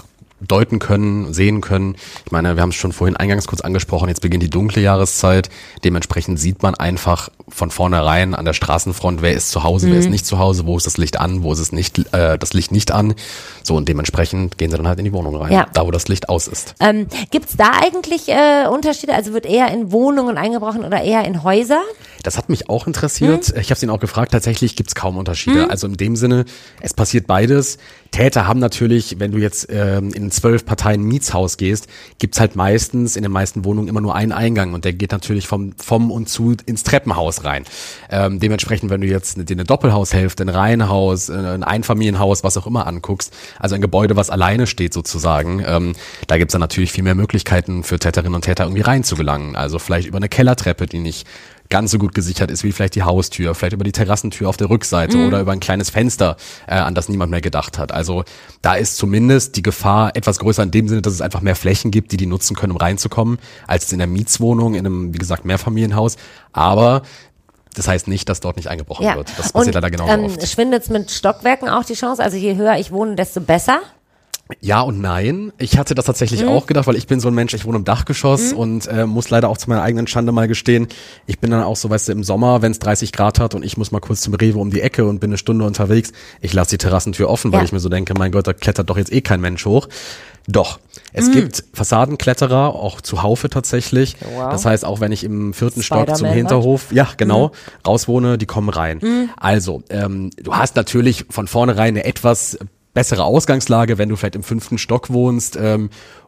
deuten können, sehen können. Ich meine, wir haben es schon vorhin eingangs kurz angesprochen, jetzt beginnt die dunkle Jahreszeit. Dementsprechend sieht man einfach von vornherein an der Straßenfront, wer ist zu Hause, mhm. wer ist nicht zu Hause, wo ist das Licht an, wo ist es nicht, äh, das Licht nicht an. So, und dementsprechend gehen sie dann halt in die Wohnung rein, ja. da wo das Licht aus ist. Ähm, gibt's da eigentlich äh, Unterschiede? Also wird eher in Wohnungen eingebrochen oder eher in Häuser? Das hat mich auch interessiert. Hm. Ich habe ihn auch gefragt. Tatsächlich gibt's kaum Unterschiede. Hm. Also in dem Sinne, es passiert beides. Täter haben natürlich, wenn du jetzt ähm, in zwölf Parteien Mietshaus gehst, gibt's halt meistens in den meisten Wohnungen immer nur einen Eingang und der geht natürlich vom vom und zu ins Treppenhaus rein. Ähm, dementsprechend, wenn du jetzt dir eine Doppelhaushälfte, ein Reihenhaus, ein Einfamilienhaus, was auch immer anguckst, also ein Gebäude, was alleine steht sozusagen, ähm, da gibt's dann natürlich viel mehr Möglichkeiten für Täterinnen und Täter irgendwie reinzugelangen. Also vielleicht über eine Kellertreppe, die nicht ganz so gut gesichert ist wie vielleicht die Haustür, vielleicht über die Terrassentür auf der Rückseite mhm. oder über ein kleines Fenster, äh, an das niemand mehr gedacht hat. Also da ist zumindest die Gefahr etwas größer in dem Sinne, dass es einfach mehr Flächen gibt, die die nutzen können, um reinzukommen, als in der Mietswohnung, in einem, wie gesagt, Mehrfamilienhaus. Aber das heißt nicht, dass dort nicht eingebrochen ja. wird. Das passiert und, leider genauso ähm, oft. Schwindet es mit Stockwerken auch die Chance? Also je höher ich wohne, desto besser? Ja und nein. Ich hatte das tatsächlich mhm. auch gedacht, weil ich bin so ein Mensch, ich wohne im Dachgeschoss mhm. und äh, muss leider auch zu meiner eigenen Schande mal gestehen, ich bin dann auch so, weißt du, im Sommer, wenn es dreißig Grad hat und ich muss mal kurz zum Rewe um die Ecke und bin eine Stunde unterwegs, ich lasse die Terrassentür offen, weil ja. ich mir so denke, mein Gott, da klettert doch jetzt eh kein Mensch hoch. Doch, es mhm. gibt Fassadenkletterer, auch zuhaufe tatsächlich. Wow. Das heißt, auch wenn ich im vierten Stock zum Hinterhof, ja genau, mhm. rauswohne, die kommen rein. Mhm. Also, ähm, du hast natürlich von vornherein eine etwas bessere Ausgangslage, wenn du vielleicht im fünften Stock wohnst, ähm,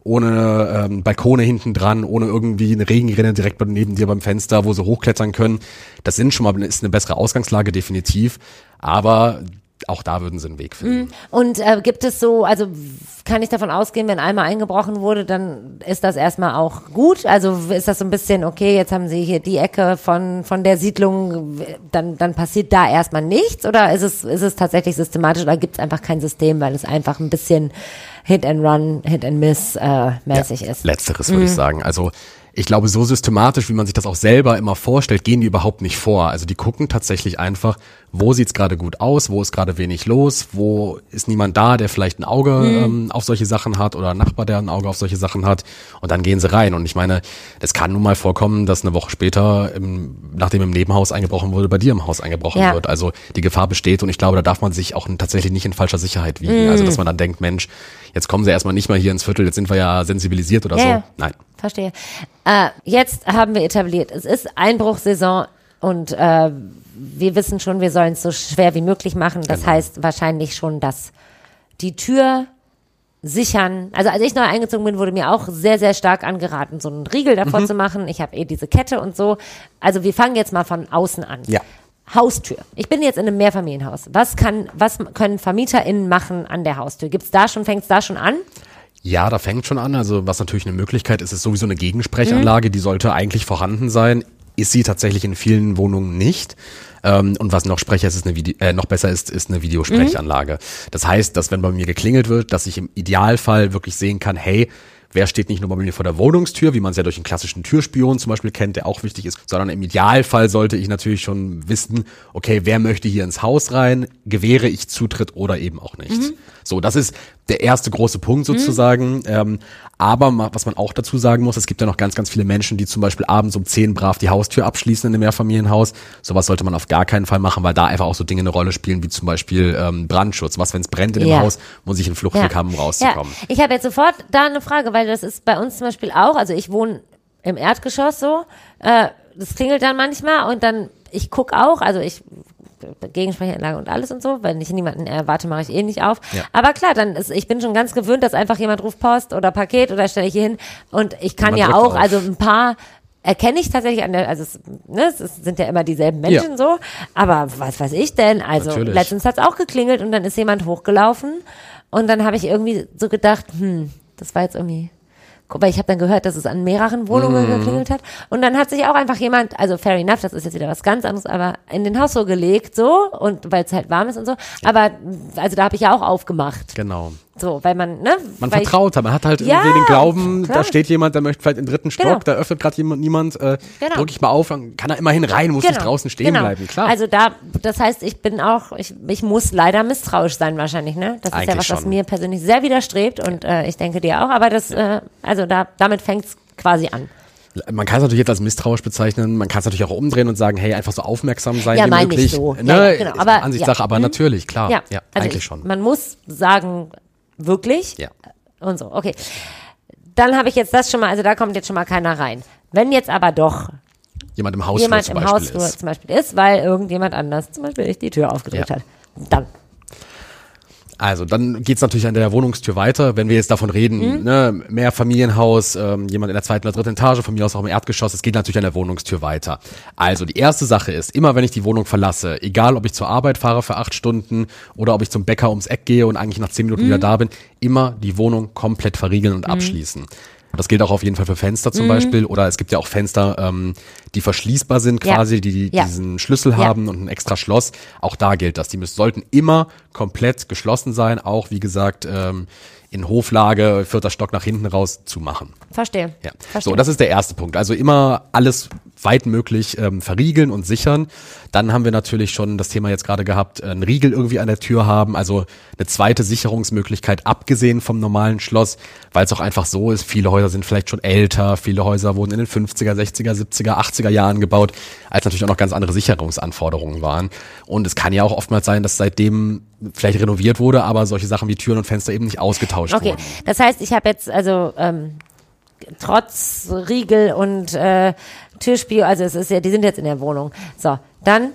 ohne ähm, Balkone hinten dran, ohne irgendwie eine Regenrinne direkt neben dir beim Fenster, wo sie hochklettern können. Das sind schon mal, ist eine bessere Ausgangslage, definitiv. Aber auch da würden sie einen Weg finden. Und äh, gibt es so, also kann ich davon ausgehen, wenn einmal eingebrochen wurde, dann ist das erstmal auch gut? Also ist das so ein bisschen, okay, jetzt haben sie hier die Ecke von von der Siedlung, dann dann passiert da erstmal nichts? Oder ist es ist es tatsächlich systematisch oder gibt es einfach kein System, weil es einfach ein bisschen Hit and Run, Hit and Miss äh, mäßig ja, ist? Letzteres würde mhm. ich sagen. Also ich glaube, so systematisch, wie man sich das auch selber immer vorstellt, gehen die überhaupt nicht vor. Also die gucken tatsächlich einfach, wo sieht's gerade gut aus, wo ist gerade wenig los, wo ist niemand da, der vielleicht ein Auge mhm. ähm, auf solche Sachen hat oder ein Nachbar, der ein Auge auf solche Sachen hat, und dann gehen sie rein. Und ich meine, es kann nun mal vorkommen, dass eine Woche später, im, nachdem im Nebenhaus eingebrochen wurde, bei dir im Haus eingebrochen ja. wird. Also die Gefahr besteht, und ich glaube, da darf man sich auch tatsächlich nicht in falscher Sicherheit wiegen. Mhm. Also dass man dann denkt, Mensch, jetzt kommen sie erstmal nicht mal hier ins Viertel, jetzt sind wir ja sensibilisiert oder ja, so. Nein. Verstehe. Äh, jetzt haben wir etabliert, es ist Einbruchssaison und äh, wir wissen schon, wir sollen es so schwer wie möglich machen. Das genau. heißt wahrscheinlich schon, dass die Tür sichern. Also als ich neu eingezogen bin, wurde mir auch sehr, sehr stark angeraten, so einen Riegel davor mhm. zu machen. Ich habe eh diese Kette und so. Also wir fangen jetzt mal von außen an. Ja. Haustür. Ich bin jetzt in einem Mehrfamilienhaus. Was kann, was können VermieterInnen machen an der Haustür? Gibt's da schon, fängt's da schon an? Ja, da fängt schon an. Also was natürlich eine Möglichkeit ist, ist sowieso eine Gegensprechanlage. Mhm. Die sollte eigentlich vorhanden sein. Ist sie tatsächlich in vielen Wohnungen nicht. Ähm, und was noch sprecher ist, ist eine Vide- äh, noch besser ist, ist eine Videosprechanlage. Mhm. Das heißt, dass wenn bei mir geklingelt wird, dass ich im Idealfall wirklich sehen kann, hey, wer steht nicht nur bei mir vor der Wohnungstür, wie man es ja durch einen klassischen Türspion zum Beispiel kennt, der auch wichtig ist, sondern im Idealfall sollte ich natürlich schon wissen, okay, wer möchte hier ins Haus rein, gewähre ich Zutritt oder eben auch nicht. Mhm. So, das ist der erste große Punkt sozusagen. Mhm. Ähm, aber was man auch dazu sagen muss, es gibt ja noch ganz, ganz viele Menschen, die zum Beispiel abends um zehn brav die Haustür abschließen in einem Mehrfamilienhaus. Sowas sollte man auf gar keinen Fall machen, weil da einfach auch so Dinge eine Rolle spielen, wie zum Beispiel ähm, Brandschutz. Was, wenn es brennt in dem ja. Haus, muss ich einen Fluchtweg ja. haben, um rauszukommen. Ja. Ich habe jetzt sofort da eine Frage, weil das ist bei uns zum Beispiel auch, also ich wohne im Erdgeschoss so, äh, das klingelt dann manchmal und dann, ich guck auch, also ich Gegensprechanlage und alles und so, wenn ich niemanden erwarte, mache ich eh nicht auf. Ja. Aber klar, dann ist, ich bin schon ganz gewöhnt, dass einfach jemand ruft Post oder Paket oder stelle ich hier hin und ich kann ja auch, auf. also ein paar erkenne ich tatsächlich an der, also es, ne, es sind ja immer dieselben Menschen ja. so, aber was weiß ich denn, also Natürlich. letztens hat es auch geklingelt und dann ist jemand hochgelaufen und dann habe ich irgendwie so gedacht, hm, das war jetzt irgendwie, weil ich habe dann gehört, dass es an mehreren Wohnungen mm. geklingelt hat und dann hat sich auch einfach jemand, also fair enough, das ist jetzt wieder was ganz anderes, aber in den Haus so gelegt so und weil es halt warm ist und so, ja. aber also da habe ich ja auch aufgemacht. Genau. So, weil man, ne? Man weil vertraut, man hat halt Ja, irgendwie den Glauben, klar. da steht jemand, der möchte vielleicht im dritten Stock, Genau. da öffnet gerade jemand, niemand, äh, Genau. drücke ich mal auf, dann kann er immerhin rein, muss nicht draußen stehen genau. bleiben, klar. Also da, das heißt, ich bin auch, ich, ich muss leider misstrauisch sein wahrscheinlich, ne? Das ist Eigentlich ja was, was schon. mir persönlich sehr widerstrebt und äh, ich denke dir auch, aber das, äh, also da, damit fängt's quasi an. Man kann es natürlich jetzt als misstrauisch bezeichnen, man kann es natürlich auch umdrehen und sagen, hey, einfach so aufmerksam sein Ja, wie meine möglich. ich so. Ne? Ja, ja, genau. Ist Aber, Ansichtssache, ja. aber Hm? natürlich, klar. Ja, Ja, also eigentlich ich, schon. Man muss sagen, wirklich Ja. und so, okay. Dann habe ich jetzt das schon mal, also da kommt jetzt schon mal keiner rein. Wenn jetzt aber doch Jemand im Hausflur jemand zum im Beispiel Hausflur ist. zum Beispiel ist, weil irgendjemand anders zum Beispiel nicht die Tür aufgedreht Ja. hat, dann. Also dann geht's natürlich an der Wohnungstür weiter, wenn wir jetzt davon reden, Mhm. ne, Mehrfamilienhaus, ähm, jemand in der zweiten oder dritten Etage, von mir aus auch im Erdgeschoss, es geht natürlich an der Wohnungstür weiter. Also die erste Sache ist, immer wenn ich die Wohnung verlasse, egal ob ich zur Arbeit fahre für acht Stunden oder ob ich zum Bäcker ums Eck gehe und eigentlich nach zehn Minuten Mhm. wieder da bin, immer die Wohnung komplett verriegeln und abschließen. Das gilt auch auf jeden Fall für Fenster zum Beispiel, oder es gibt ja auch Fenster, ähm, die verschließbar sind Ja. quasi, die Ja. diesen Schlüssel Ja. haben und ein extra Schloss. Auch da gilt das. Die müssen, sollten immer komplett geschlossen sein, auch wie gesagt ähm, in Hoflage, vierter Stock nach hinten raus zu machen. Verstehe. Ja. Verstehe. So, das ist der erste Punkt. Also immer alles weit möglich ähm, verriegeln und sichern. Dann haben wir natürlich schon das Thema jetzt gerade gehabt, einen Riegel irgendwie an der Tür haben, also eine zweite Sicherungsmöglichkeit, abgesehen vom normalen Schloss, weil es auch einfach so ist, viele Häuser sind vielleicht schon älter, viele Häuser wurden in den fünfziger, sechziger, siebziger, achtziger Jahren gebaut, als natürlich auch noch ganz andere Sicherungsanforderungen waren. Und es kann ja auch oftmals sein, dass seitdem vielleicht renoviert wurde, aber solche Sachen wie Türen und Fenster eben nicht ausgetauscht Okay, wurden. das heißt, ich habe jetzt also ähm, trotz Riegel und äh, Türspiel, also es ist ja, die sind jetzt in der Wohnung. So, dann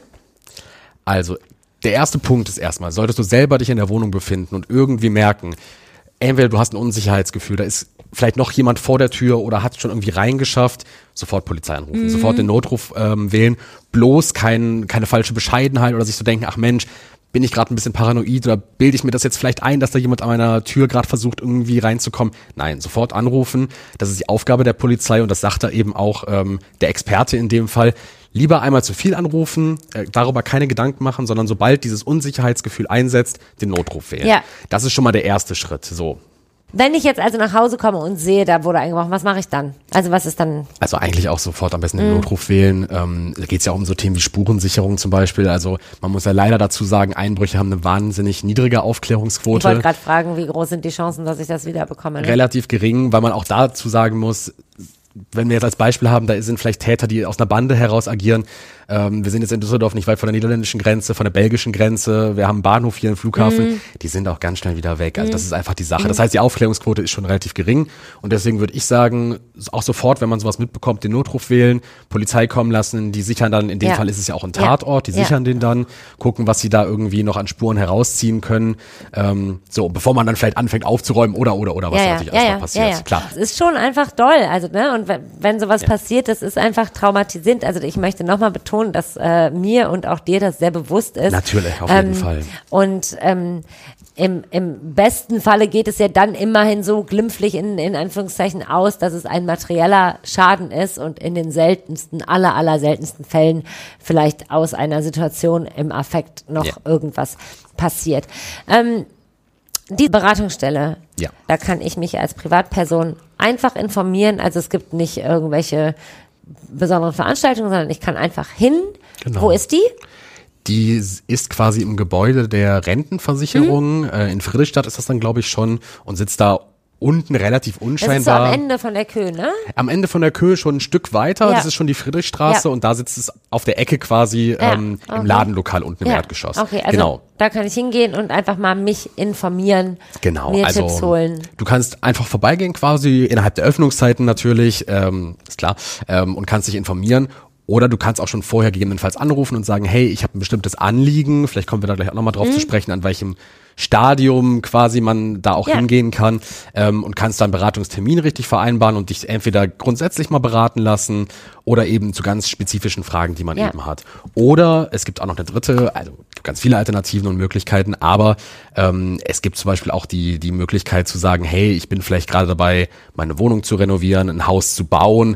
Also, der erste Punkt ist erstmal, solltest du selber dich in der Wohnung befinden und irgendwie merken, entweder du hast ein Unsicherheitsgefühl, da ist vielleicht noch jemand vor der Tür oder hat schon irgendwie reingeschafft, sofort Polizei anrufen, Mhm. sofort den Notruf ähm, wählen, bloß kein, keine falsche Bescheidenheit oder sich so denken, ach Mensch, bin ich gerade ein bisschen paranoid oder bilde ich mir das jetzt vielleicht ein, dass da jemand an meiner Tür gerade versucht, irgendwie reinzukommen. Nein, sofort anrufen. Das ist die Aufgabe der Polizei und das sagt da eben auch ähm, der Experte in dem Fall. Lieber einmal zu viel anrufen, äh, darüber keine Gedanken machen, sondern sobald dieses Unsicherheitsgefühl einsetzt, den Notruf wählen. Ja. Das ist schon mal der erste Schritt. So. wenn ich jetzt also nach Hause komme und sehe, da wurde eingebrochen, was mache ich dann? Also was ist dann? Also eigentlich auch sofort am besten den Notruf wählen. Ähm, da geht es ja auch um so Themen wie Spurensicherung zum Beispiel. Also man muss ja leider dazu sagen, Einbrüche haben eine wahnsinnig niedrige Ich Aufklärungsquote. wollte gerade fragen, wie groß sind die Chancen, dass ich das wieder bekomme? Ne? Relativ gering, weil man auch dazu sagen muss, wenn wir jetzt als Beispiel haben, da sind vielleicht Täter, die aus einer Bande heraus agieren. Ähm, wir sind jetzt in Düsseldorf nicht weit von der niederländischen Grenze, von der belgischen Grenze. Wir haben einen Bahnhof hier, einen Flughafen. Mhm. Die sind auch ganz schnell wieder weg. Also das ist einfach die Sache. Das heißt, die Aufklärungsquote ist schon relativ gering. Und deswegen würde ich sagen, auch sofort, wenn man sowas mitbekommt, den Notruf wählen, Polizei kommen lassen. Die sichern dann, in dem Ja. Fall ist es ja auch ein Ja. Tatort, die Ja. sichern den dann, gucken, was sie da irgendwie noch an Spuren herausziehen können. Ähm, so, bevor man dann vielleicht anfängt aufzuräumen oder, oder, oder, was ja, ja, natürlich ja, alles ja, noch passiert. ja, ja. Klar. Es ist schon einfach doll, also ne, und wenn, wenn sowas passiert, das ist einfach traumatisierend. Also ich möchte nochmal betonen, dass äh, mir und auch dir das sehr bewusst ist. Natürlich, auf ähm, jeden Fall. Und ähm, im, im besten Falle geht es ja dann immerhin so glimpflich in, in Anführungszeichen aus, dass es ein materieller Schaden ist und in den seltensten, aller, aller seltensten Fällen vielleicht aus einer Situation im Affekt noch Ja. irgendwas passiert. Ähm, die Beratungsstelle, Ja. da kann ich mich als Privatperson einfach informieren. Also es gibt nicht irgendwelche besonderen Veranstaltungen, sondern ich kann einfach hin. Genau. Wo ist die? Die ist quasi im Gebäude der Rentenversicherung. Mhm. Äh, in Friedrichstadt ist das dann, glaube ich, schon und sitzt da unten relativ Das ist so unscheinbar. am Ende von der Kö, ne? Am Ende von der Köhe schon ein Stück weiter. Ja. Das ist schon die Friedrichstraße Ja. und da sitzt es auf der Ecke quasi Ja, ähm, okay. im Ladenlokal unten im Ja. Erdgeschoss. Okay, also genau. da kann ich hingehen und einfach mal mich informieren, Genau, mir also Tipps holen. du kannst einfach vorbeigehen quasi, innerhalb der Öffnungszeiten natürlich, ähm, ist klar, ähm, und kannst dich informieren. Oder du kannst auch schon vorher gegebenenfalls anrufen und sagen, hey, ich habe ein bestimmtes Anliegen, vielleicht kommen wir da gleich auch nochmal drauf Mhm. zu sprechen, an welchem Stadium quasi man da auch Ja. hingehen kann, ähm, und kannst dann Beratungstermin richtig vereinbaren und dich entweder grundsätzlich mal beraten lassen oder eben zu ganz spezifischen Fragen, die man Ja. eben hat. Oder es gibt auch noch eine dritte, also es gibt ganz viele Alternativen und Möglichkeiten, aber ähm, es gibt zum Beispiel auch die, die Möglichkeit zu sagen, hey, ich bin vielleicht gerade dabei, meine Wohnung zu renovieren, ein Haus zu bauen,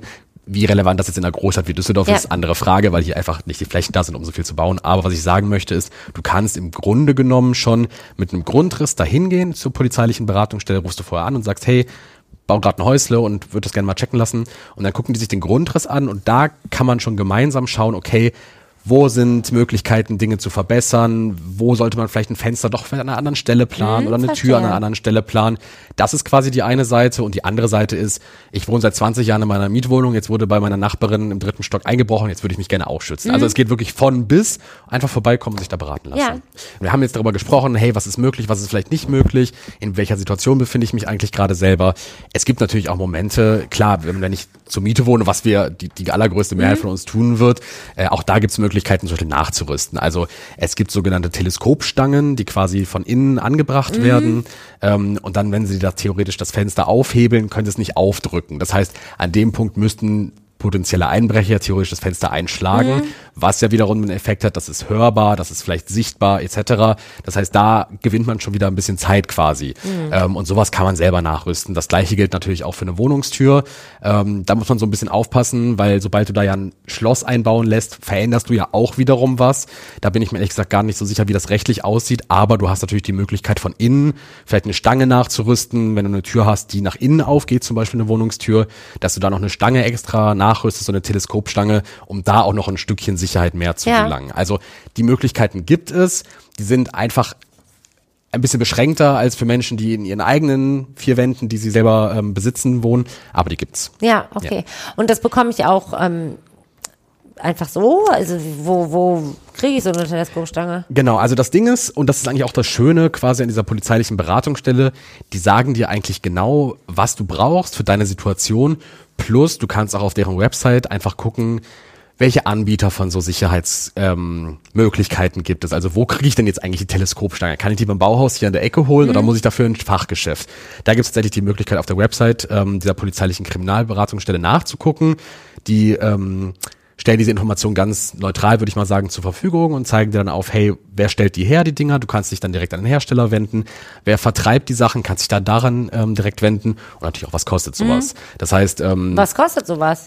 Wie relevant das jetzt in einer Großstadt wie Düsseldorf Ja. ist, andere Frage, weil hier einfach nicht die Flächen da sind, um so viel zu bauen. Aber was ich sagen möchte ist, du kannst im Grunde genommen schon mit einem Grundriss dahin gehen zur polizeilichen Beratungsstelle, rufst du vorher an und sagst, hey, baue gerade ein Häusle und würde das gerne mal checken lassen. Und dann gucken die sich den Grundriss an und da kann man schon gemeinsam schauen, okay, wo sind Möglichkeiten, Dinge zu verbessern? Wo sollte man vielleicht ein Fenster doch an einer anderen Stelle planen Hm, oder eine verstehe. Tür an einer anderen Stelle planen? Das ist quasi die eine Seite. Und die andere Seite ist, ich wohne seit zwanzig Jahren in meiner Mietwohnung, jetzt wurde bei meiner Nachbarin im dritten Stock eingebrochen, jetzt würde ich mich gerne auch schützen. Also es geht wirklich von bis, einfach vorbeikommen und sich da beraten lassen. Ja. Wir haben jetzt darüber gesprochen, hey, was ist möglich, was ist vielleicht nicht möglich, in welcher Situation befinde ich mich eigentlich gerade selber. Es gibt natürlich auch Momente, klar, wenn ich zur Miete wohne, was wir, die, die allergrößte Mehrheit von uns tun wird, äh, auch da gibt es Möglichkeiten, zum Beispiel nachzurüsten. Also es gibt sogenannte Teleskopstangen, die quasi von innen angebracht Mhm. werden ähm, und dann, wenn sie da theoretisch das Fenster aufhebeln, können sie es nicht aufdrücken. Das heißt, an dem Punkt müssten potenzielle Einbrecher theoretisch das Fenster einschlagen, Mhm. was ja wiederum einen Effekt hat, das ist hörbar, das ist vielleicht sichtbar et cetera. Das heißt, da gewinnt man schon wieder ein bisschen Zeit quasi. Mhm. Ähm, und sowas kann man selber nachrüsten. Das Gleiche gilt natürlich auch für eine Wohnungstür. Ähm, da muss man so ein bisschen aufpassen, weil sobald du da ja ein Schloss einbauen lässt, veränderst du ja auch wiederum was. Da bin ich mir ehrlich gesagt gar nicht so sicher, wie das rechtlich aussieht, aber du hast natürlich die Möglichkeit von innen vielleicht eine Stange nachzurüsten, wenn du eine Tür hast, die nach innen aufgeht, zum Beispiel eine Wohnungstür, dass du da noch eine Stange extra nachrüstest, so eine Teleskopstange, um da auch noch ein Stückchen Sicherheit mehr zu Ja. gelangen. Also die Möglichkeiten gibt es, die sind einfach ein bisschen beschränkter als für Menschen, die in ihren eigenen vier Wänden, die sie selber ähm, besitzen, wohnen, aber die gibt's. Ja, okay. Und das bekomme ich auch ähm, einfach so? Also wo, wo kriege ich so eine Teleskopstange? Genau, also das Ding ist, und das ist eigentlich auch das Schöne quasi an dieser polizeilichen Beratungsstelle, die sagen dir eigentlich genau, was du brauchst für deine Situation, plus du kannst auch auf deren Website einfach gucken, welche Anbieter von so Sicherheitsmöglichkeiten ähm, Möglichkeiten gibt es. Also wo kriege ich denn jetzt eigentlich die Teleskopstange? Kann ich die beim Bauhaus hier an der Ecke holen oder muss ich dafür ein Fachgeschäft? Da gibt es tatsächlich die Möglichkeit auf der Website ähm, dieser polizeilichen Kriminalberatungsstelle nachzugucken. Die ähm, stellen diese Informationen ganz neutral, würde ich mal sagen, zur Verfügung und zeigen dir dann auf, hey, wer stellt die her, die Dinger? Du kannst dich dann direkt an den Hersteller wenden. Wer vertreibt die Sachen, kannst dich da daran ähm, direkt wenden. Und natürlich auch, was kostet sowas? Das heißt, ähm, Was kostet sowas?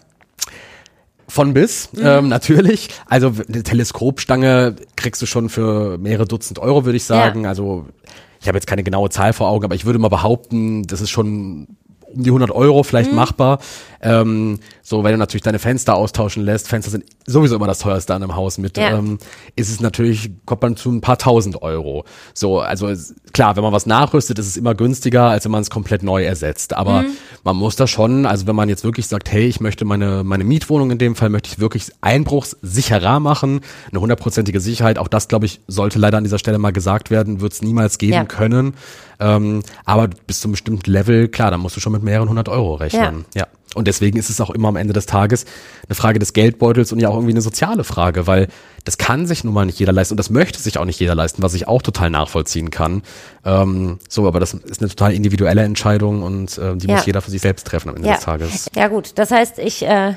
von bis, Mhm. ähm, natürlich. Also eine Teleskopstange kriegst du schon für mehrere Dutzend Euro, würde ich sagen. Ja. Also ich habe jetzt keine genaue Zahl vor Augen, aber ich würde mal behaupten, das ist schon um die hundert Euro vielleicht Mhm. machbar. Ähm, so, wenn du natürlich deine Fenster austauschen lässt, Fenster sind sowieso immer das teuerste an einem Haus mit, Ja. ähm, ist es natürlich, kommt man zu ein paar tausend Euro. So, also es- klar, wenn man was nachrüstet, ist es immer günstiger, als wenn man es komplett neu ersetzt. Aber Mhm. man muss da schon, also wenn man jetzt wirklich sagt, hey, ich möchte meine, meine Mietwohnung in dem Fall, möchte ich wirklich einbruchssicherer machen, eine hundertprozentige Sicherheit, auch das, glaube ich, sollte leider an dieser Stelle mal gesagt werden, wird es niemals geben Ja. können. Ähm, aber bis zu einem bestimmten Level, klar, da musst du schon mit mehreren hundert Euro rechnen. Ja. Und deswegen ist es auch immer am Ende des Tages eine Frage des Geldbeutels und ja auch irgendwie eine soziale Frage, weil das kann sich nun mal nicht jeder leisten und das möchte sich auch nicht jeder leisten, was ich auch total nachvollziehen kann. Ähm, so, aber das ist eine total individuelle Entscheidung und äh, die Ja. muss jeder für sich selbst treffen am Ende Ja. des Tages. Ja gut, das heißt, ich äh,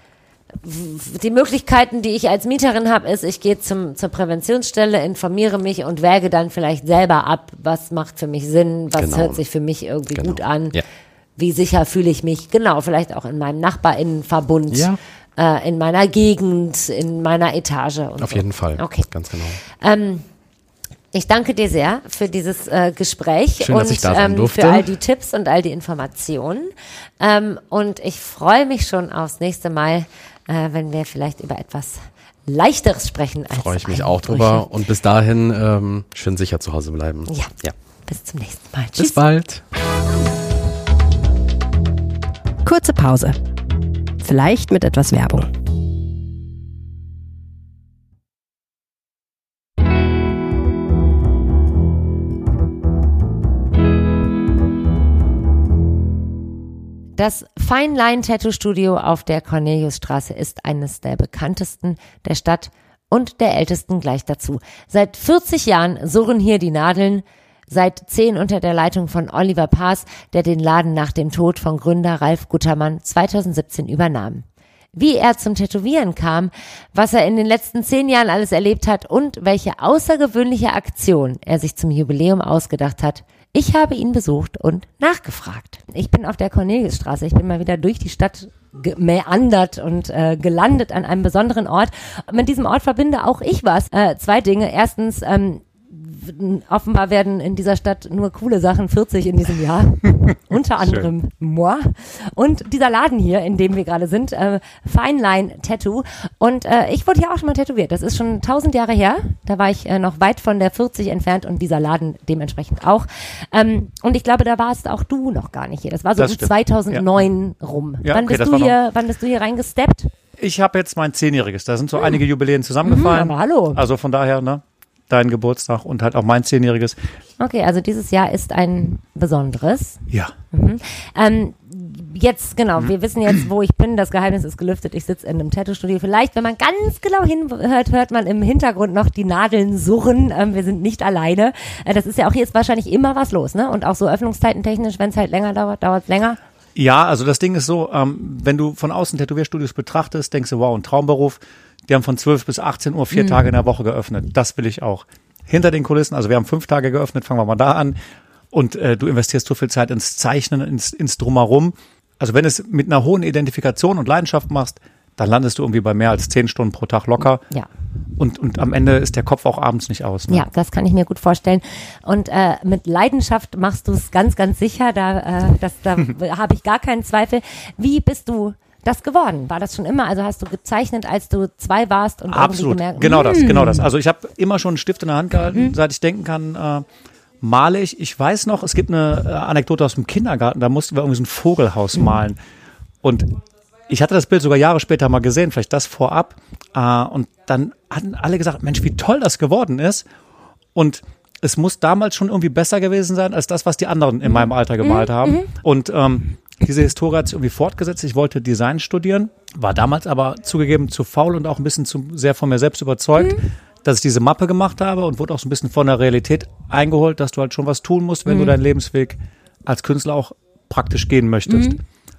w- die Möglichkeiten, die ich als Mieterin habe, ist, ich gehe zum zur Präventionsstelle, informiere mich und wäge dann vielleicht selber ab, was macht für mich Sinn, was Genau. hört sich für mich irgendwie Genau. gut an, Ja. wie sicher fühle ich mich, genau, vielleicht auch in meinem NachbarInnenverbund, Ja. äh, in meiner Gegend, in meiner Etage und Auf so. jeden Fall. Okay. Ganz genau. Ähm, ich danke dir sehr für dieses äh, Gespräch Schön, und dass ich da sein ähm, durfte. für all die Tipps und all die Informationen. Ähm, und ich freue mich schon aufs nächste Mal, äh, wenn wir vielleicht über etwas Leichteres sprechen. Als Freue ich mich auch Einbrüche. drüber und bis dahin ähm, schön sicher zu Hause bleiben. Ja. ja. Bis zum nächsten Mal. Bis Tschüss. bald. Kurze Pause. Vielleicht mit etwas Werbung. Das Fine Line Tattoo Studio auf der Corneliusstraße ist eines der bekanntesten der Stadt und der ältesten gleich dazu. Seit vierzig Jahren surren hier die Nadeln, seit zehn unter der Leitung von Oliver Paas, der den Laden nach dem Tod von Gründer Ralf Guttermann zweitausendsiebzehn übernahm. Wie er zum Tätowieren kam, was er in den letzten zehn Jahren alles erlebt hat und welche außergewöhnliche Aktion er sich zum Jubiläum ausgedacht hat, ich habe ihn besucht und nachgefragt. Ich bin auf der Corneliusstraße. Ich bin mal wieder durch die Stadt gemeandert und äh, gelandet an einem besonderen Ort. Mit diesem Ort verbinde auch ich was. Äh, zwei Dinge. Erstens, ähm, offenbar werden in dieser Stadt nur coole Sachen vierzig in diesem Jahr. Unter anderem moi. Und dieser Laden hier, in dem wir gerade sind, äh, Fine Line Tattoo. Und äh, ich wurde hier auch schon mal tätowiert. Das ist schon tausend Jahre her. Da war ich äh, noch weit von der vierzig entfernt und dieser Laden dementsprechend auch. Ähm, und ich glaube, da warst auch du noch gar nicht hier. Das war so Das um stimmt. zweitausendneun ja. rum. Ja, wann, okay, bist das du war noch- hier, wann bist du hier reingesteppt? Ich habe jetzt mein Zehnjähriges. Da sind so einige Jubiläen zusammengefallen. Mhm, aber hallo. Also von daher, ne? Dein Geburtstag und halt auch mein Zehnjähriges. Okay, also dieses Jahr ist ein besonderes. Ja. Mhm. Ähm, jetzt, genau, wir wissen jetzt, wo ich bin. Das Geheimnis ist gelüftet. Ich sitze in einem Tattoo-Studio. Vielleicht, wenn man ganz genau hinhört, hört man im Hintergrund noch die Nadeln surren. Ähm, wir sind nicht alleine. Äh, das ist ja auch jetzt wahrscheinlich immer was los, ne? Und auch so öffnungszeiten technisch, wenn es halt länger dauert, dauert es länger. Ja, also das Ding ist so, ähm, wenn du von außen Tätowierstudios betrachtest, denkst du, wow, ein Traumberuf. Die haben von zwölf bis achtzehn Uhr vier mhm. Tage in der Woche geöffnet. Das will ich auch. Hinter den Kulissen, also wir haben fünf Tage geöffnet, fangen wir mal da an. Und äh, du investierst so viel Zeit ins Zeichnen, ins, ins Drumherum. Also wenn du es mit einer hohen Identifikation und Leidenschaft machst, dann landest du irgendwie bei mehr als zehn Stunden pro Tag locker. Ja. Und, und am Ende ist der Kopf auch abends nicht aus. Ne? Ja, das kann ich mir gut vorstellen. Und äh, mit Leidenschaft machst du es ganz, ganz sicher. Da, äh, das, da habe ich gar keinen Zweifel. Wie bist du das geworden? War das schon immer? Also hast du gezeichnet, als du zwei warst und Absolut. irgendwie gemerkt, Genau mm. das, genau das. Also ich habe immer schon einen Stift in der Hand gehalten, mhm. seit ich denken kann, äh, male ich. Ich weiß noch, es gibt eine äh, Anekdote aus dem Kindergarten, da mussten wir irgendwie so ein Vogelhaus mhm. malen. Und ich hatte das Bild sogar Jahre später mal gesehen, vielleicht das vorab. Äh, und dann hatten alle gesagt, Mensch, wie toll das geworden ist. Und es muss damals schon irgendwie besser gewesen sein, als das, was die anderen in mhm. meinem Alter gemalt mhm. haben. Und ähm, diese Historie hat sich irgendwie fortgesetzt. Ich wollte Design studieren, war damals aber zugegeben zu faul und auch ein bisschen zu sehr von mir selbst überzeugt, mhm. dass ich diese Mappe gemacht habe und wurde auch so ein bisschen von der Realität eingeholt, dass du halt schon was tun musst, wenn mhm. du deinen Lebensweg als Künstler auch praktisch gehen möchtest. Mhm.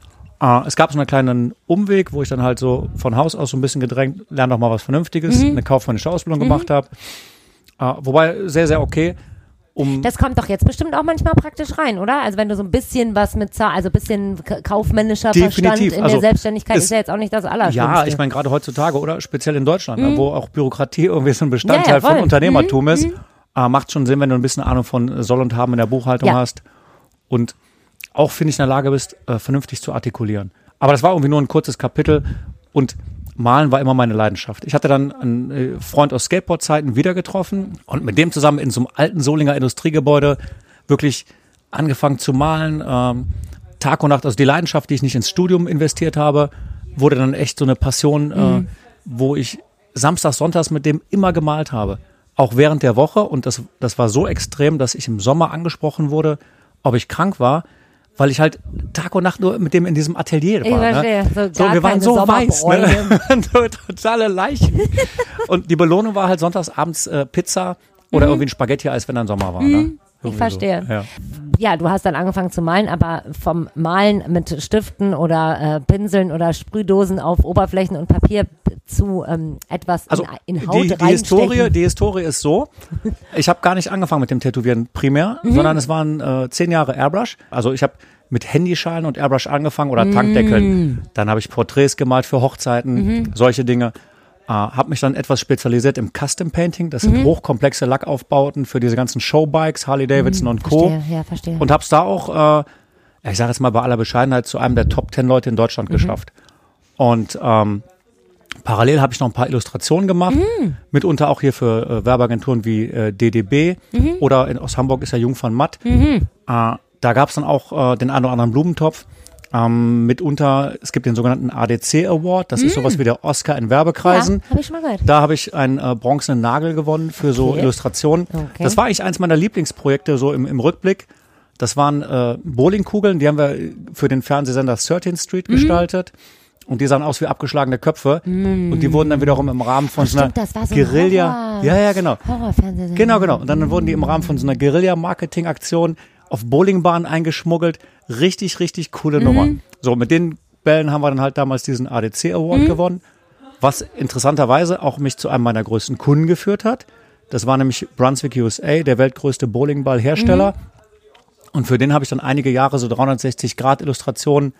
Uh, es gab so einen kleinen Umweg, wo ich dann halt so von Haus aus so ein bisschen gedrängt, lerne doch mal was Vernünftiges, mhm. eine kaufmännische Ausbildung mhm. gemacht habe. Uh, wobei sehr, sehr okay. Um das kommt doch jetzt bestimmt auch manchmal praktisch rein, oder? Also wenn du so ein bisschen was mit Zahl, also ein bisschen k- kaufmännischer Definitiv. Verstand in also der Selbstständigkeit ist ja jetzt auch nicht das Allerschlimmste. Ja, ich meine gerade heutzutage oder speziell in Deutschland, mhm. wo auch Bürokratie irgendwie so ein Bestandteil ja, ja, von Unternehmertum mhm. ist, uh, macht schon Sinn, wenn du ein bisschen Ahnung von Soll und Haben in der Buchhaltung ja. hast und auch, finde ich, in der Lage bist, uh, vernünftig zu artikulieren. Aber das war irgendwie nur ein kurzes Kapitel und Malen war immer meine Leidenschaft. Ich hatte dann einen Freund aus Skateboard-Zeiten wieder getroffen und mit dem zusammen in so einem alten Solinger Industriegebäude wirklich angefangen zu malen. Ähm, Tag und Nacht, also die Leidenschaft, die ich nicht ins Studium investiert habe, wurde dann echt so eine Passion, mhm. äh, wo ich samstags, sonntags mit dem immer gemalt habe. Auch während der Woche und das, das war so extrem, dass ich im Sommer angesprochen wurde, ob ich krank war. Weil ich halt Tag und Nacht nur mit dem in diesem Atelier war. Ich verstehe. Ne? So, so, gar wir waren so weiß, ne? So totale Leichen. Und die Belohnung war halt sonntags abends äh, Pizza oder mhm. irgendwie ein Spaghetti-Eis, wenn dann Sommer war. Mhm. Ne? Ich verstehe. So. Ja. ja, du hast dann angefangen zu malen, aber vom Malen mit Stiften oder äh, Pinseln oder Sprühdosen auf Oberflächen und Papier zu ähm, etwas also in, in Haut die, die reinstechen. Historie, die Historie ist so, ich habe gar nicht angefangen mit dem Tätowieren primär, mhm. sondern es waren äh, zehn Jahre Airbrush. Also ich habe mit Handyschalen und Airbrush angefangen oder mhm. Tankdeckeln. Dann habe ich Porträts gemalt für Hochzeiten, mhm. solche Dinge. Uh, habe mich dann etwas spezialisiert im Custom Painting. Das sind mhm. hochkomplexe Lackaufbauten für diese ganzen Showbikes, Harley Davidson mhm, und Co. Verstehe, ja, verstehe. Und habe es da auch, äh, ich sage jetzt mal bei aller Bescheidenheit, zu einem der Top Ten Leute in Deutschland mhm. geschafft. Und ähm, parallel habe ich noch ein paar Illustrationen gemacht, mhm. mitunter auch hier für äh, Werbeagenturen wie äh, D D B mhm. oder in, aus Hamburg ist ja Jung van Matt. Mhm. Äh, da gab es dann auch äh, den einen oder anderen Blumentopf. Ähm, mitunter, es gibt den sogenannten A D C Award, das mm. ist sowas wie der Oscar in Werbekreisen. Ja, habe ich schon mal gehört. Da habe ich einen äh, bronzenen Nagel gewonnen für okay. so Illustrationen. Okay. Das war eigentlich eins meiner Lieblingsprojekte so im, im Rückblick. Das waren äh, Bowlingkugeln, die haben wir für den Fernsehsender thirteenth Street mm. gestaltet. Und die sahen aus wie abgeschlagene Köpfe. Mm. Und die wurden dann wiederum im Rahmen von Ach, so einer stimmt, das war so Guerilla. Horror. Ja, ja, genau. Horrorfernsehsender. Genau, genau. Und dann wurden die im Rahmen von so einer Guerilla-Marketing-Aktion auf Bowlingbahnen eingeschmuggelt. Richtig, richtig coole mhm. Nummer. So, mit den Bällen haben wir dann halt damals diesen A D C Award mhm. gewonnen, was interessanterweise auch mich zu einem meiner größten Kunden geführt hat. Das war nämlich Brunswick U S A, der weltgrößte Bowlingballhersteller. Mhm. Und für den habe ich dann einige Jahre so dreihundertsechzig Grad Illustrationen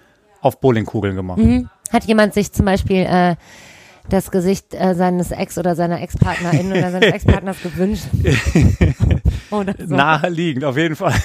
auf Bowlingkugeln gemacht. Mhm. Hat jemand sich zum Beispiel äh, das Gesicht äh, seines Ex- oder seiner Ex-Partnerin oder seines Ex-Partners gewünscht? Oder so. Naheliegend, auf jeden Fall.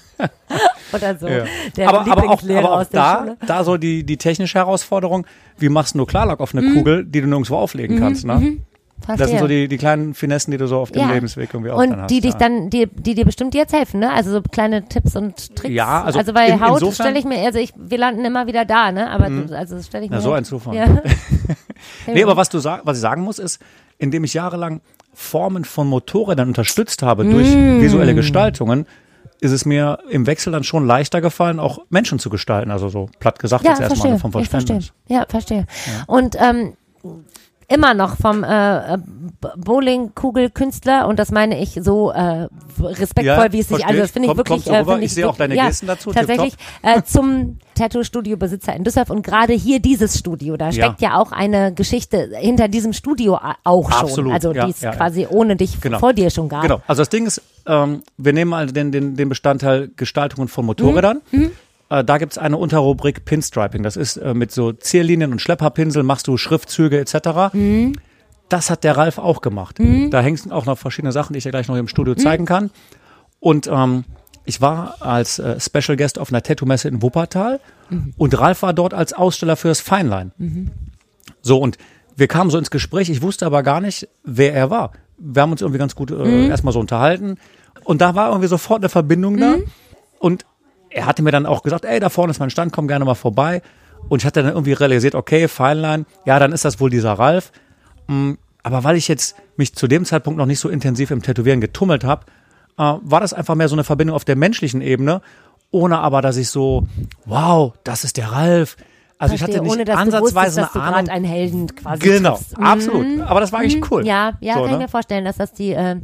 Oder so. Ja. Der aber, aber auch, Lieblingslehrer aber auch aus der da, Schule. da so die, die technische Herausforderung, wie machst du Klarlack auf eine Mhm. Kugel, die du nirgendwo auflegen kannst, ne? Mhm. Das sind so die, die kleinen Finessen, die du so auf dem Ja. Lebensweg irgendwie auch Und dann hast. die dich ja. dann, die, die dir bestimmt jetzt helfen, ne? Also so kleine Tipps und Tricks. Ja, also also bei in- Haut insofern- stelle ich mir, also ich, wir landen immer wieder da, ne? Aber Mhm. also das stelle ich Na, mir. so ein Zufall. Ja. Nee, aber was du sag, was ich sagen muss, ist, indem ich jahrelang Formen von Motorrädern unterstützt habe durch Mm. visuelle Gestaltungen, ist es mir im Wechsel dann schon leichter gefallen, auch Menschen zu gestalten. Also so platt gesagt Ja, jetzt erstmal verstehe. vom Ich verstehe. Verständnis. Ja, verstehe. Und ähm, immer noch vom äh, äh, Bowlingkugelkünstler, und das meine ich so äh, respektvoll, Ja, wie es sich, verstehe also ich. das finde ich Komm- wirklich. kommst du rüber? finde Ich sehe auch deine ja, Gesten dazu, Tatsächlich äh, zum Tattoo-Studio-Besitzer in Düsseldorf, und gerade hier dieses Studio, da steckt ja, auch eine Geschichte hinter diesem Studio a- auch schon. Absolut, Also ja, die es ja, ja. quasi ohne dich Genau. vor dir schon gab. Genau. Also das Ding ist, ähm, wir nehmen mal den, den, den Bestandteil Gestaltungen von Motorrädern. Mhm. Äh, da gibt's eine Unterrubrik Pinstriping. Das ist äh, mit so Zierlinien und Schlepperpinsel machst du Schriftzüge et cetera. Mhm. Das hat der Ralf auch gemacht. Da hängen auch noch verschiedene Sachen, die ich dir gleich noch im Studio Mhm. zeigen kann. Und ähm, ich war als äh, Special Guest auf einer Tattoo-Messe in Wuppertal Mhm. und Ralf war dort als Aussteller fürs Fineline. So, und wir kamen so ins Gespräch, ich wusste aber gar nicht, wer er war. Wir haben uns irgendwie ganz gut äh, Mhm. erstmal so unterhalten und da war irgendwie sofort eine Verbindung da und er hatte mir dann auch gesagt, ey, da vorne ist mein Stand, komm gerne mal vorbei. Und ich hatte dann irgendwie realisiert, okay, Fineline, ja, dann ist das wohl dieser Ralf. Aber weil ich jetzt mich zu dem Zeitpunkt noch nicht so intensiv im Tätowieren getummelt habe, äh, war das einfach mehr so eine Verbindung auf der menschlichen Ebene, ohne aber, dass ich so, wow, das ist der Ralf. Also ich Verstehe, hatte nicht ohne, dass ansatzweise du wusstest, dass du eine gerade Ahnung. einen Helden quasi Genau, triffst. absolut. Aber das war eigentlich cool. Ja, ja, So, kann ich ne? mir vorstellen, dass das die, äh,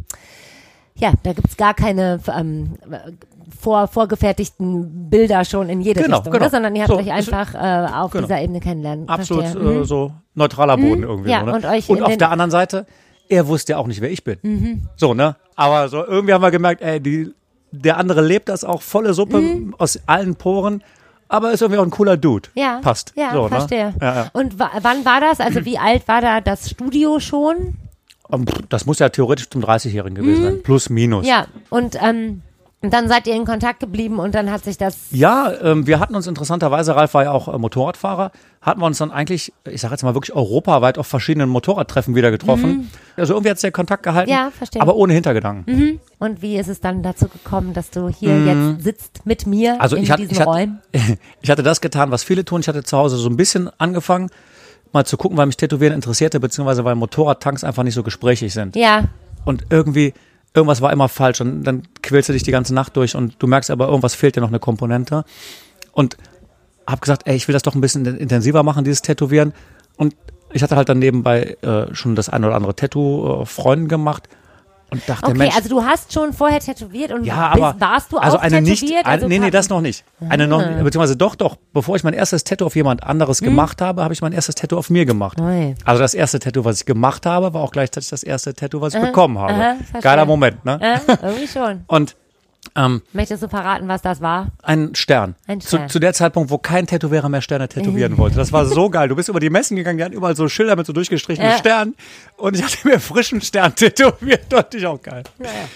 ja, da gibt's gar keine ähm, vor, vorgefertigten Bilder schon in jede Genau, Richtung, genau. ne? Sondern ihr habt So, euch einfach äh, auf genau. dieser Ebene kennenlernen. Absolut Verstehe. Mhm. äh, so neutraler Boden irgendwie. Ja, so, ne? und euch und in auf den- der anderen Seite, er wusste ja auch nicht, wer ich bin. Mhm. So, ne? Aber so irgendwie haben wir gemerkt, ey, die, der andere lebt das auch, volle Suppe aus allen Poren, aber ist irgendwie auch ein cooler Dude. Mhm. Ja, Passt. ja, so, verstehe. Ne? Ja, ja. Und wa- wann war das? Also wie alt war da das Studio schon? Und pff, das muss ja theoretisch zum dreißigjährigen gewesen sein. Plus, minus. Mhm. Ja, und ähm, dann seid ihr in Kontakt geblieben und dann hat sich das. Ja, ähm, wir hatten uns interessanterweise, Ralf war ja auch äh, Motorradfahrer, hatten wir uns dann eigentlich, ich sage jetzt mal wirklich europaweit auf verschiedenen Motorradtreffen wieder getroffen. Also irgendwie hat sich der Kontakt gehalten, Ja, verstehe. aber ohne Hintergedanken. Und wie ist es dann dazu gekommen, dass du hier jetzt sitzt mit mir Mhm. Also in ich hatte, diesen ich, hatte, Räumen? ich hatte das getan, was viele tun. Ich hatte zu Hause so ein bisschen angefangen, mal zu gucken, weil mich Tätowieren interessierte, beziehungsweise weil Motorradtanks einfach nicht so gesprächig sind. Ja, Und irgendwie, irgendwas war immer falsch und dann quälst du dich die ganze Nacht durch und du merkst aber, irgendwas fehlt dir noch eine Komponente. Und hab gesagt, ey, ich will das doch ein bisschen intensiver machen, dieses Tätowieren. Und ich hatte halt dann nebenbei äh, schon das ein oder andere Tattoo äh, Freunden gemacht und dachte, okay, Mensch, also du hast schon vorher tätowiert und ja, bist, aber warst du also auch eine tätowiert? nicht, eine, also nee, nee, ka- das noch nicht. Eine noch, beziehungsweise doch, doch. Bevor ich mein erstes Tattoo auf jemand anderes Hm. gemacht habe, habe ich mein erstes Tattoo auf mir gemacht. Ui. Also das erste Tattoo, was ich gemacht habe, war auch gleichzeitig das erste Tattoo, was ich bekommen habe. aha, verstehe. Geiler Moment, ne? Äh, irgendwie schon. Und ähm, Möchtest du verraten, was das war? ein Stern. Ein Zu, Stern. zu der Zeitpunkt, wo kein Tätowierer mehr Sterne tätowieren wollte. Das war so geil. Du bist über die Messen gegangen, die hatten überall so Schilder mit so durchgestrichenen Ja. Sternen. Und ich hatte mir frischen Stern tätowiert. Dachte ich auch geil.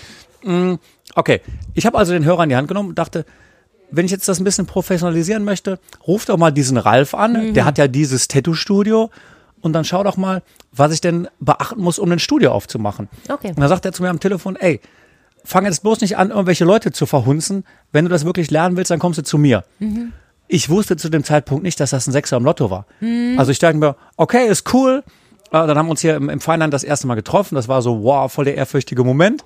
Mm, okay, ich habe also den Hörer in die Hand genommen und dachte, wenn ich jetzt das ein bisschen professionalisieren möchte, ruf doch mal diesen Ralf an. Der hat ja dieses Tattoo-Studio. Und dann schau doch mal, was ich denn beachten muss, um ein Studio aufzumachen. Okay. Und dann sagt er zu mir am Telefon, ey, fang jetzt bloß nicht an, irgendwelche Leute zu verhunzen. Wenn du das wirklich lernen willst, dann kommst du zu mir. Ich wusste zu dem Zeitpunkt nicht, dass das ein Sechser im Lotto war. Also ich dachte mir, okay, ist cool. Äh, dann haben wir uns hier im, im Feinland das erste Mal getroffen. Das war so, wow, voll der ehrfürchtige Moment.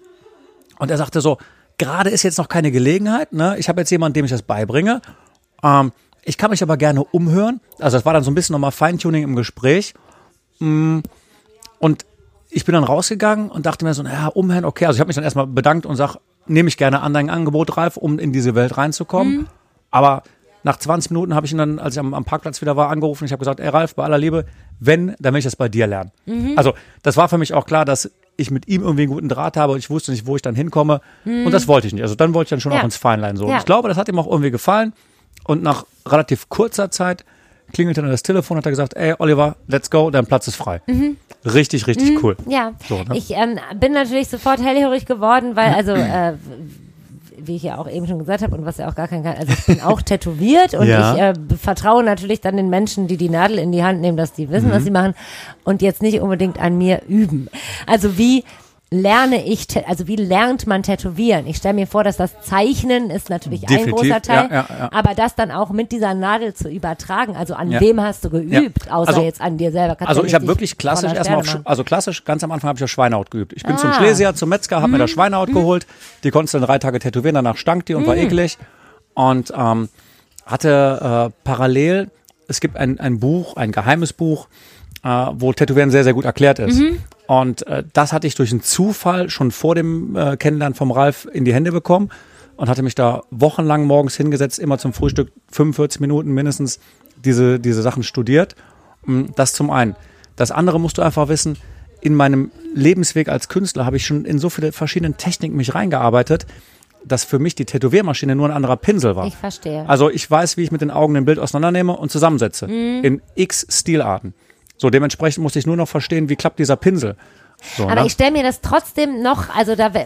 Und er sagte so, gerade ist jetzt noch keine Gelegenheit. Ne? Ich habe jetzt jemanden, dem ich das beibringe. Ähm, ich kann mich aber gerne umhören. Also das war dann so ein bisschen nochmal Feintuning im Gespräch. Mm, Und ich bin dann rausgegangen und dachte mir so, naja, umhören, okay. Also ich habe mich dann erstmal bedankt und sag, nehme ich gerne an dein Angebot, Ralf, um in diese Welt reinzukommen. Aber nach zwanzig Minuten habe ich ihn dann, als ich am, am Parkplatz wieder war, angerufen. Ich habe gesagt, ey Ralf, bei aller Liebe, wenn, dann will ich das bei dir lernen. Also das war für mich auch klar, dass ich mit ihm irgendwie einen guten Draht habe und ich wusste nicht, wo ich dann hinkomme. Und das wollte ich nicht. Also dann wollte ich dann schon Ja. auch ins Feinlein so. Ja. Und ich glaube, das hat ihm auch irgendwie gefallen. Und nach relativ kurzer Zeit klingelte dann das Telefon, hat er gesagt, ey Oliver, let's go, dein Platz ist frei. Mhm. Richtig, richtig mhm. cool. Ja, so, ne? ich ähm, bin natürlich sofort hellhörig geworden, weil also äh, wie ich ja auch eben schon gesagt habe und was ja auch gar kein kann, also ich bin auch tätowiert und ja. ich äh, vertraue natürlich dann den Menschen, die die Nadel in die Hand nehmen, dass die wissen, mhm. was sie machen und jetzt nicht unbedingt an mir üben. Also wie lerne ich, also wie lernt man tätowieren? Ich stelle mir vor, dass das Zeichnen ist natürlich Definitiv. ein großer Teil, ja, ja, ja. aber das dann auch mit dieser Nadel zu übertragen, also an ja. wem hast du geübt, ja. außer also, jetzt an dir selber? Kannst also ja ich habe wirklich klassisch erstmal, auf, also klassisch, ganz am Anfang habe ich ja Schweinehaut geübt. Ich bin ah. zum Schlesier, zum Metzger, habe mhm. mir da Schweinehaut mhm. geholt, die konntest du dann drei Tage tätowieren, danach stank die und mhm. war eklig und ähm, hatte äh, parallel, es gibt ein, ein Buch, ein geheimes Buch, äh, wo Tätowieren sehr, sehr gut erklärt ist. Mhm. Und äh, das hatte ich durch einen Zufall schon vor dem äh, Kennenlernen vom Ralf in die Hände bekommen und hatte mich da wochenlang morgens hingesetzt, immer zum Frühstück fünfundvierzig Minuten mindestens diese, diese Sachen studiert. Das zum einen. Das andere musst du einfach wissen, in meinem Lebensweg als Künstler habe ich schon in so viele verschiedene Techniken mich reingearbeitet, dass für mich die Tätowiermaschine nur ein anderer Pinsel war. Ich verstehe. Also ich weiß, wie ich mit den Augen ein Bild auseinandernehme und zusammensetze. Mhm. In x Stilarten. So, dementsprechend musste ich nur noch verstehen, wie klappt dieser Pinsel. So, aber ne? ich stelle mir das trotzdem noch, also da,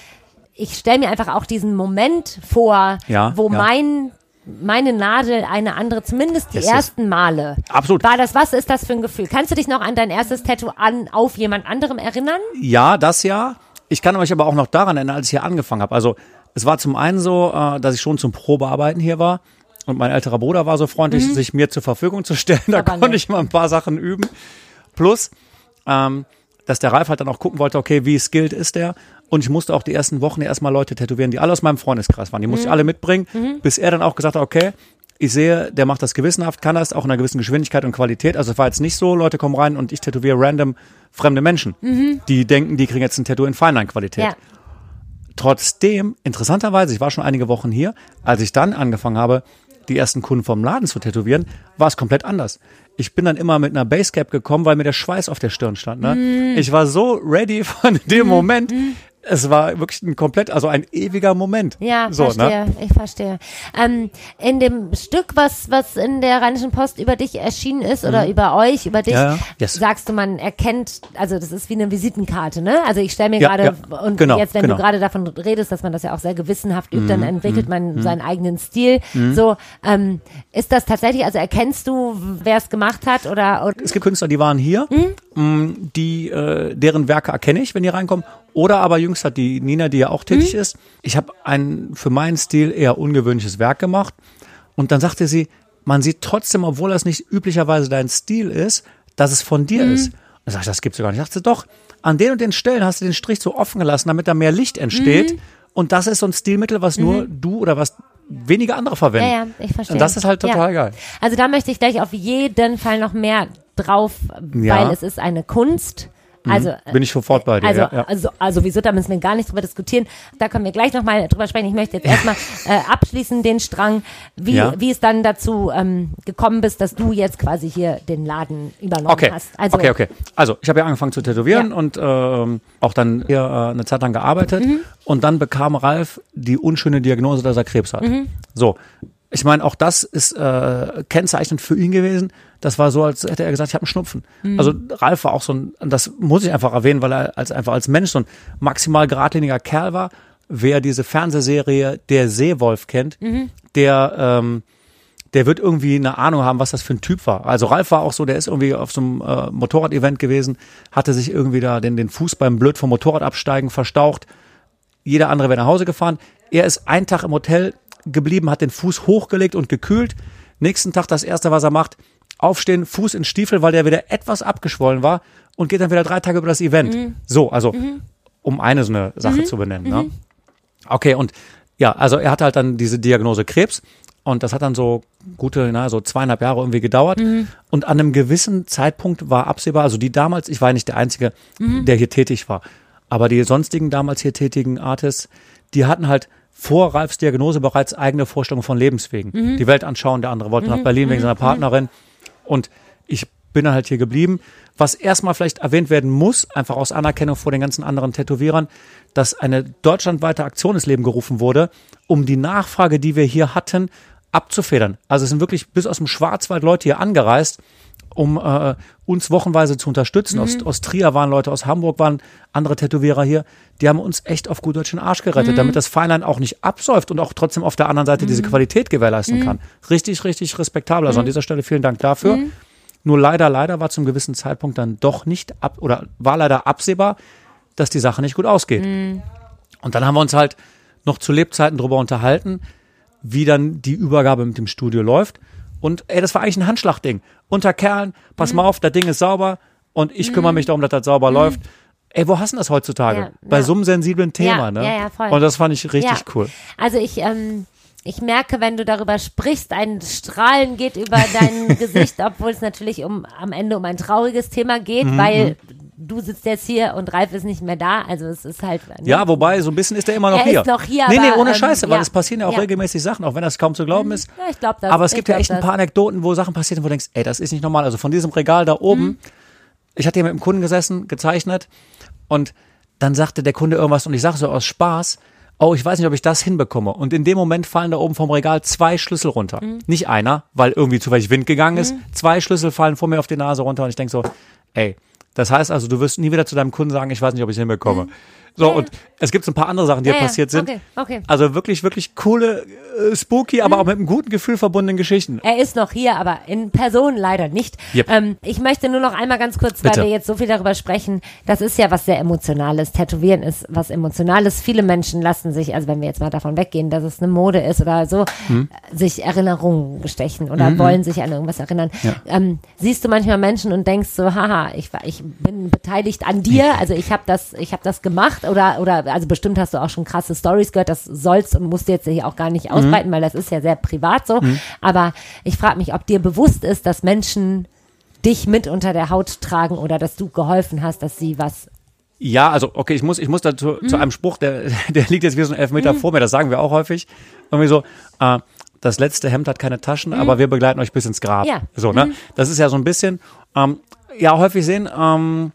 ich stelle mir einfach auch diesen Moment vor, ja, wo ja. mein, meine Nadel eine andere, zumindest die das ersten Male. Absolut. War das, was ist das für ein Gefühl? Kannst du dich noch an dein erstes Tattoo an, auf jemand anderem erinnern? Ja, das ja. Ich kann mich aber auch noch daran erinnern, als ich hier angefangen habe. Also, es war zum einen so, dass ich schon zum Probearbeiten hier war. Und mein älterer Bruder war so freundlich, mhm. sich mir zur Verfügung zu stellen. Da aber konnte nicht. ich mal ein paar Sachen üben. Plus, ähm, dass der Ralf halt dann auch gucken wollte, okay, wie skilled ist der? Und ich musste auch die ersten Wochen erstmal Leute tätowieren, die alle aus meinem Freundeskreis waren. Die musste mhm. ich alle mitbringen, mhm. bis er dann auch gesagt hat, okay, ich sehe, der macht das gewissenhaft, kann das auch in einer gewissen Geschwindigkeit und Qualität. Also es war jetzt nicht so, Leute kommen rein und ich tätowiere random fremde Menschen, mhm. die denken, die kriegen jetzt ein Tattoo in Feinline-Qualität. Ja. Trotzdem, interessanterweise, ich war schon einige Wochen hier, als ich dann angefangen habe, die ersten Kunden vom Laden zu tätowieren, war es komplett anders. Ich bin dann immer mit einer Basecap gekommen, weil mir der Schweiß auf der Stirn stand. Ne? Mm. Ich war so ready von dem mm. Moment. Mm. Es war wirklich ein komplett, also ein ewiger Moment. Ja, so, verstehe, ne? ich verstehe. Ähm, in dem Stück, was was in der Rheinischen Post über dich erschienen ist oder mhm. über euch, über dich, ja, ja. Yes. sagst du, man erkennt, also das ist wie eine Visitenkarte, ne? Also ich stelle mir ja, gerade, ja. und genau, jetzt, wenn genau. du gerade davon redest, dass man das ja auch sehr gewissenhaft übt, mhm. dann entwickelt man mhm. seinen eigenen Stil. Mhm. So, ähm, ist das tatsächlich, also erkennst du, wer es gemacht hat oder, oder? Es gibt Künstler, die waren hier, mhm. die, äh, deren Werke erkenne ich, wenn die reinkommen. Oder aber jüngst hat die Nina, die ja auch tätig mhm. ist. Ich habe ein für meinen Stil eher ungewöhnliches Werk gemacht. Und dann sagte sie, man sieht trotzdem, obwohl das nicht üblicherweise dein Stil ist, dass es von dir mhm. ist. Und dann sag ich, das gibt's ja gar nicht. Ich dachte, doch, an den und den Stellen hast du den Strich so offen gelassen, damit da mehr Licht entsteht. Mhm. Und das ist so ein Stilmittel, was mhm. nur du oder was wenige andere verwenden. Ja, ja, ich verstehe. Und das ist halt total ja. geil. Also da möchte ich gleich auf jeden Fall noch mehr drauf, ja. weil es ist eine Kunst. Also, bin ich sofort bei dir. Also, ja, ja. also, also wieso, da müssen wir gar nicht drüber diskutieren. Da können wir gleich nochmal drüber sprechen. Ich möchte jetzt erstmal äh, abschließen den Strang, wie, ja. wie es dann dazu ähm, gekommen bist, dass du jetzt quasi hier den Laden übernommen okay. hast. Also, okay, okay. Also ich habe ja angefangen zu tätowieren ja. und ähm, auch dann hier äh, eine Zeit lang gearbeitet. Mhm. Und dann bekam Ralf die unschöne Diagnose, dass er Krebs hat. Mhm. So. Ich meine, auch das ist äh, kennzeichnend für ihn gewesen. Das war so, als hätte er gesagt, ich habe einen Schnupfen. Mhm. Also Ralf war auch so ein, das muss ich einfach erwähnen, weil er als einfach als Mensch so ein maximal geradliniger Kerl war. Wer diese Fernsehserie Der Seewolf kennt, mhm. der ähm, der wird irgendwie eine Ahnung haben, was das für ein Typ war. Also Ralf war auch so, der ist irgendwie auf so einem äh, Motorrad-Event gewesen, hatte sich irgendwie da den, den Fuß beim blöd vom Motorrad absteigen verstaucht. Jeder andere wäre nach Hause gefahren. Er ist einen Tag im Hotel geblieben, hat den Fuß hochgelegt und gekühlt. Nächsten Tag das erste, was er macht, aufstehen, Fuß in Stiefel, weil der wieder etwas abgeschwollen war und geht dann wieder drei Tage über das Event. Mhm. So, also mhm. um eine so eine Sache mhm. zu benennen. Ne? Okay, und ja, also er hatte halt dann diese Diagnose Krebs und das hat dann so gute, na, so zweieinhalb Jahre irgendwie gedauert mhm. und an einem gewissen Zeitpunkt war absehbar, also die damals, ich war nicht der Einzige, mhm. der hier tätig war, aber die sonstigen damals hier tätigen Artists, die hatten halt vor Ralfs Diagnose bereits eigene Vorstellungen von Lebenswegen. Mhm. Die Welt anschauen, der andere wollte mhm. nach Berlin mhm. wegen seiner Partnerin. Und ich bin dann halt hier geblieben. Was erstmal vielleicht erwähnt werden muss, einfach aus Anerkennung vor den ganzen anderen Tätowierern, dass eine deutschlandweite Aktion ins Leben gerufen wurde, um die Nachfrage, die wir hier hatten, abzufedern. Also es sind wirklich bis aus dem Schwarzwald Leute hier angereist, um äh, uns wochenweise zu unterstützen. Mhm. Aus, aus Trier waren Leute, aus Hamburg waren andere Tätowierer hier. Die haben uns echt auf gut Deutsch den Arsch gerettet, mhm. damit das Feinlein auch nicht absäuft und auch trotzdem auf der anderen Seite mhm. diese Qualität gewährleisten mhm. kann. Richtig, richtig respektabel. Also mhm. an dieser Stelle vielen Dank dafür. Mhm. Nur leider, leider war zum gewissen Zeitpunkt dann doch nicht ab oder war leider absehbar, dass die Sache nicht gut ausgeht. Mhm. Und dann haben wir uns halt noch zu Lebzeiten drüber unterhalten, wie dann die Übergabe mit dem Studio läuft. Und ey, das war eigentlich ein Handschlagding. Unter Kerlen, pass mhm. mal auf, das Ding ist sauber und ich mhm. kümmere mich darum, dass das sauber mhm. läuft. Ey, wo hast du das heutzutage? Ja, Bei ja. so einem sensiblen Thema, ja, ne? Ja, ja, voll. Und das fand ich richtig ja. cool. Also ich, ähm, ich merke, wenn du darüber sprichst, ein Strahlen geht über dein Gesicht, obwohl es natürlich um am Ende um ein trauriges Thema geht, mhm. weil du sitzt jetzt hier und Ralf ist nicht mehr da, also es ist halt... Ne? Ja, wobei, so ein bisschen ist er immer noch er hier. Er ist noch hier, Nee, nee, aber, ohne ähm, Scheiße, weil ja. es passieren ja auch ja. regelmäßig Sachen, auch wenn das kaum zu glauben ist. Ja, ich glaube das. Aber es gibt ich ja echt ein paar Anekdoten, wo Sachen passieren, wo du denkst, ey, das ist nicht normal. Also von diesem Regal da oben, mhm. ich hatte hier mit einem Kunden gesessen, gezeichnet und dann sagte der Kunde irgendwas und ich sage so aus Spaß, oh, ich weiß nicht, ob ich das hinbekomme. Und in dem Moment fallen da oben vom Regal zwei Schlüssel runter. Mhm. Nicht einer, weil irgendwie zu wenig Wind gegangen ist. Mhm. Zwei Schlüssel fallen vor mir auf die Nase runter und ich denke so, ey, das heißt also, du wirst nie wieder zu deinem Kunden sagen, ich weiß nicht, ob ich es hinbekomme. Mhm. So, ja, und es gibt so ein paar andere Sachen, die ja, ja passiert sind. Okay, okay. Also wirklich, wirklich coole, äh, spooky, aber mhm. auch mit einem guten Gefühl verbundenen Geschichten. Er ist noch hier, aber in Person leider nicht. Yep. Ähm, ich möchte nur noch einmal ganz kurz, Bitte. weil wir jetzt so viel darüber sprechen, das ist ja was sehr Emotionales. Tätowieren ist was Emotionales. Viele Menschen lassen sich, also wenn wir jetzt mal davon weggehen, dass es eine Mode ist oder so, mhm. sich Erinnerungen stechen oder mhm. wollen sich an irgendwas erinnern. Ja. Ähm, siehst du manchmal Menschen und denkst so, haha, ich, war, ich bin beteiligt an dir, also ich habe das, ich habe das gemacht. Oder, oder, also bestimmt hast du auch schon krasse Storys gehört, das sollst und musst du jetzt hier auch gar nicht ausbreiten, mhm. weil das ist ja sehr privat so. Mhm. Aber ich frage mich, ob dir bewusst ist, dass Menschen dich mit unter der Haut tragen oder dass du geholfen hast, dass sie was... Ja, also okay, ich muss, ich muss dazu mhm. zu einem Spruch, der, der liegt jetzt wie so ein Elfmeter mhm. vor mir, das sagen wir auch häufig. Irgendwie so, äh, das letzte Hemd hat keine Taschen, mhm. aber wir begleiten euch bis ins Grab. Ja. So, ne? Mhm. Das ist ja so ein bisschen, ähm, ja, häufig sehen, ähm,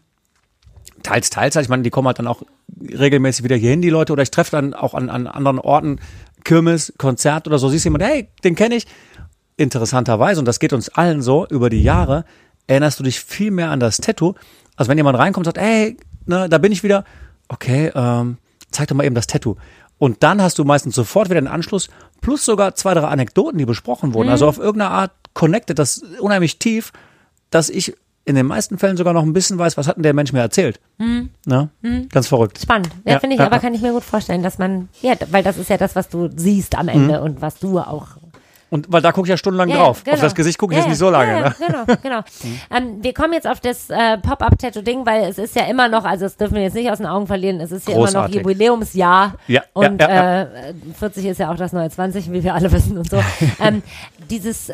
teils, teils, ich meine, die kommen halt dann auch regelmäßig wieder hier hin, die Leute, oder ich treffe dann auch an, an anderen Orten, Kirmes, Konzert oder so, siehst du jemand, hey, den kenne ich. Interessanterweise, und das geht uns allen so über die Jahre, erinnerst du dich viel mehr an das Tattoo, als wenn jemand reinkommt und sagt, hey, ne, da bin ich wieder, okay, ähm, zeig doch mal eben das Tattoo. Und dann hast du meistens sofort wieder den Anschluss, plus sogar zwei, drei Anekdoten, die besprochen wurden, mhm. also auf irgendeine Art connected, das unheimlich tief, dass ich in den meisten Fällen sogar noch ein bisschen weiß, was hat denn der Mensch mir erzählt. Mhm. Na? Mhm. Ganz verrückt. Spannend. Ja, ja finde ich, ja, aber kann ich mir gut vorstellen, dass man, ja, weil das ist ja das, was du siehst am Ende mhm. und was du auch... Und weil da gucke ich ja stundenlang ja, drauf. Genau. Auf das Gesicht gucke ich ja, jetzt nicht so lange. Ja, ne? Genau, genau. mhm. ähm, wir kommen jetzt auf das äh, Pop-Up-Tattoo-Ding, weil es ist ja immer noch, also das dürfen wir jetzt nicht aus den Augen verlieren, es ist ja Großartig. immer noch Jubiläumsjahr. Ja, und ja, ja, ja. Äh, vierzig ist ja auch das neue zwanzig, wie wir alle wissen und so. ähm, dieses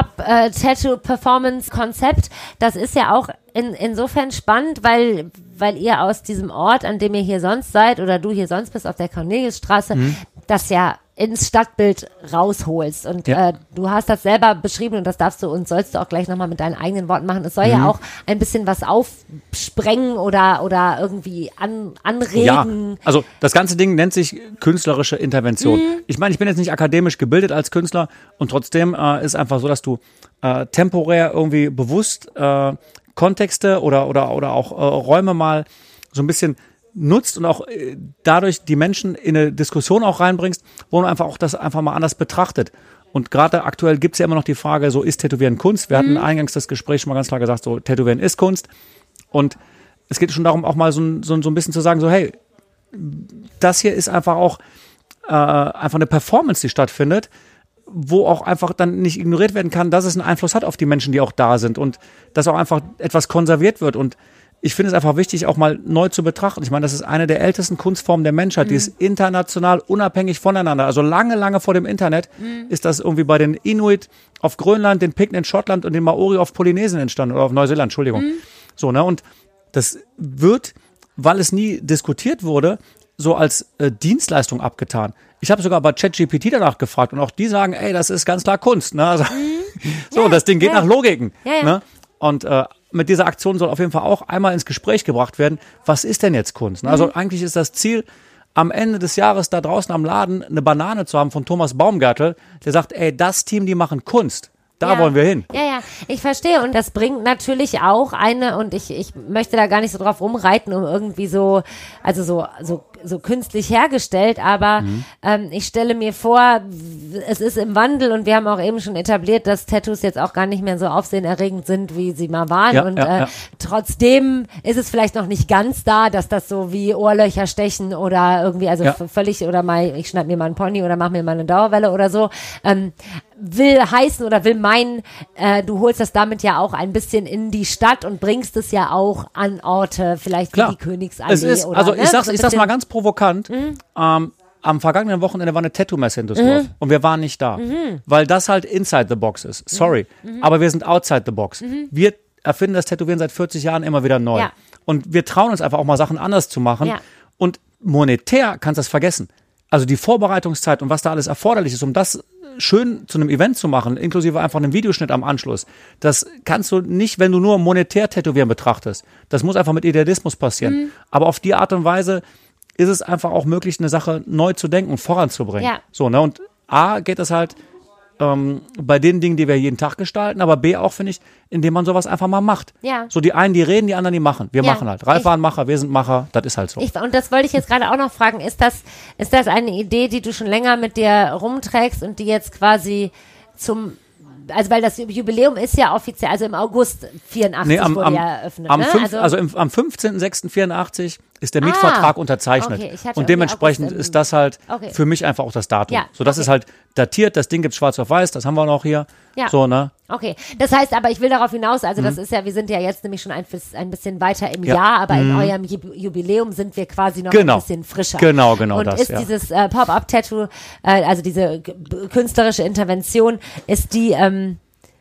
Pop-Up-Tattoo-Performance-Konzept, das ist ja auch in, insofern spannend, weil, weil ihr aus diesem Ort, an dem ihr hier sonst seid oder du hier sonst bist, auf der Corneliusstraße, mhm. das ja ins Stadtbild rausholst. Und ja. äh, du hast das selber beschrieben und das darfst du und sollst du auch gleich nochmal mit deinen eigenen Worten machen. Es soll mhm. ja auch ein bisschen was aufsprengen oder, oder irgendwie an, anregen. Ja, also das ganze Ding nennt sich künstlerische Intervention. Mhm. Ich meine, ich bin jetzt nicht akademisch gebildet als Künstler und trotzdem äh, ist einfach so, dass du äh, temporär irgendwie bewusst äh, Kontexte oder, oder, oder auch äh, Räume mal so ein bisschen nutzt und auch äh, dadurch die Menschen in eine Diskussion auch reinbringst, wo man einfach auch das einfach mal anders betrachtet. Und gerade aktuell gibt es ja immer noch die Frage, so ist Tätowieren Kunst? Wir hatten mhm. eingangs das Gespräch schon mal ganz klar gesagt, so Tätowieren ist Kunst. Und es geht schon darum, auch mal so, so, so ein bisschen zu sagen, so hey, das hier ist einfach auch äh, einfach eine Performance, die stattfindet, wo auch einfach dann nicht ignoriert werden kann, dass es einen Einfluss hat auf die Menschen, die auch da sind und dass auch einfach etwas konserviert wird. Und ich finde es einfach wichtig, auch mal neu zu betrachten. Ich meine, das ist eine der ältesten Kunstformen der Menschheit. Mhm. Die ist international unabhängig voneinander. Also lange, lange vor dem Internet mhm. ist das irgendwie bei den Inuit auf Grönland, den Piken in Schottland und den Maori auf Polynesien entstanden. Oder auf Neuseeland, Entschuldigung. Mhm. So, ne? Und das wird, weil es nie diskutiert wurde, so als äh, Dienstleistung abgetan. Ich habe sogar bei ChatGPT danach gefragt und auch die sagen, ey, das ist ganz klar Kunst. Ne? Also, mhm. so, ja, das Ding geht ja. nach Logiken. Ja, ja. Ne? Und äh, mit dieser Aktion soll auf jeden Fall auch einmal ins Gespräch gebracht werden, was ist denn jetzt Kunst? Ne? Also mhm. eigentlich ist das Ziel, am Ende des Jahres da draußen am Laden eine Banane zu haben von Thomas Baumgartel, der sagt, ey, das Team, die machen Kunst. Da ja. wollen wir hin. Ja, ja, ich verstehe. Und das bringt natürlich auch eine, und ich, ich möchte da gar nicht so drauf rumreiten, um irgendwie so, also so, so, so künstlich hergestellt, aber mhm. ähm, ich stelle mir vor, es ist im Wandel und wir haben auch eben schon etabliert, dass Tattoos jetzt auch gar nicht mehr so aufsehenerregend sind, wie sie mal waren. Ja, und ja, äh, ja. trotzdem ist es vielleicht noch nicht ganz da, dass das so wie Ohrlöcher stechen oder irgendwie, also ja. völlig, oder mal, ich schneide mir mal einen Pony oder mache mir mal eine Dauerwelle oder so. Ähm, will heißen oder will meinen, äh, du holst das damit ja auch ein bisschen in die Stadt und bringst es ja auch an Orte, vielleicht Klar. wie die Königsallee Es ist, oder, also ne? ich sag's, so ein ich sag's bisschen- mal ganz provokant, mhm. ähm, am vergangenen Wochenende war eine Tattoo-Messe in Düsseldorf Mhm. und wir waren nicht da, mhm. weil das halt inside the box ist. Sorry, Mhm. aber wir sind outside the box. Mhm. Wir erfinden das Tätowieren seit vierzig Jahren immer wieder neu. Ja. Und wir trauen uns einfach auch mal Sachen anders zu machen. Ja. Und monetär kannst du das vergessen. Also die Vorbereitungszeit und was da alles erforderlich ist, um das schön zu einem Event zu machen, inklusive einfach einem Videoschnitt am Anschluss, das kannst du nicht, wenn du nur monetär Tätowieren betrachtest. Das muss einfach mit Idealismus passieren. Mhm. Aber auf die Art und Weise ist es einfach auch möglich, eine Sache neu zu denken und voranzubringen. Ja. So, ne? Und A, geht es halt ähm, bei den Dingen, die wir jeden Tag gestalten, aber B auch, finde ich, indem man sowas einfach mal macht. Ja. So die einen, die reden, die anderen, die machen. Wir Ja. machen halt. Ralf war ein Macher, wir sind Macher, das ist halt so. Ich, und das wollte ich jetzt gerade auch noch fragen, ist das, ist das eine Idee, die du schon länger mit dir rumträgst und die jetzt quasi zum, also weil das Jubiläum ist ja offiziell, also im August vierundachtzig Nee, am, wurde am, ja eröffnet, am, ne? fünf, also, also im, am fünfzehnten sechsten vierundachtzig ist der Mietvertrag Ah, unterzeichnet. okay, ich hatte Und irgendwie dementsprechend August im- ist das halt Okay. für mich einfach auch das Datum. Ja, So, das okay. ist halt datiert, das Ding gibt's schwarz auf weiß, das haben wir noch hier. Ja. So, ne? Okay, das heißt aber, ich will darauf hinaus, also das ist ja, wir sind ja jetzt nämlich schon ein, ein bisschen weiter im Ja. Jahr, aber in eurem Ju- Jubiläum sind wir quasi noch Genau. ein bisschen frischer. Genau, genau Und das, ist ja. dieses äh, Pop-Up-Tattoo, äh, also diese g- b- künstlerische Intervention, ist die, ähm,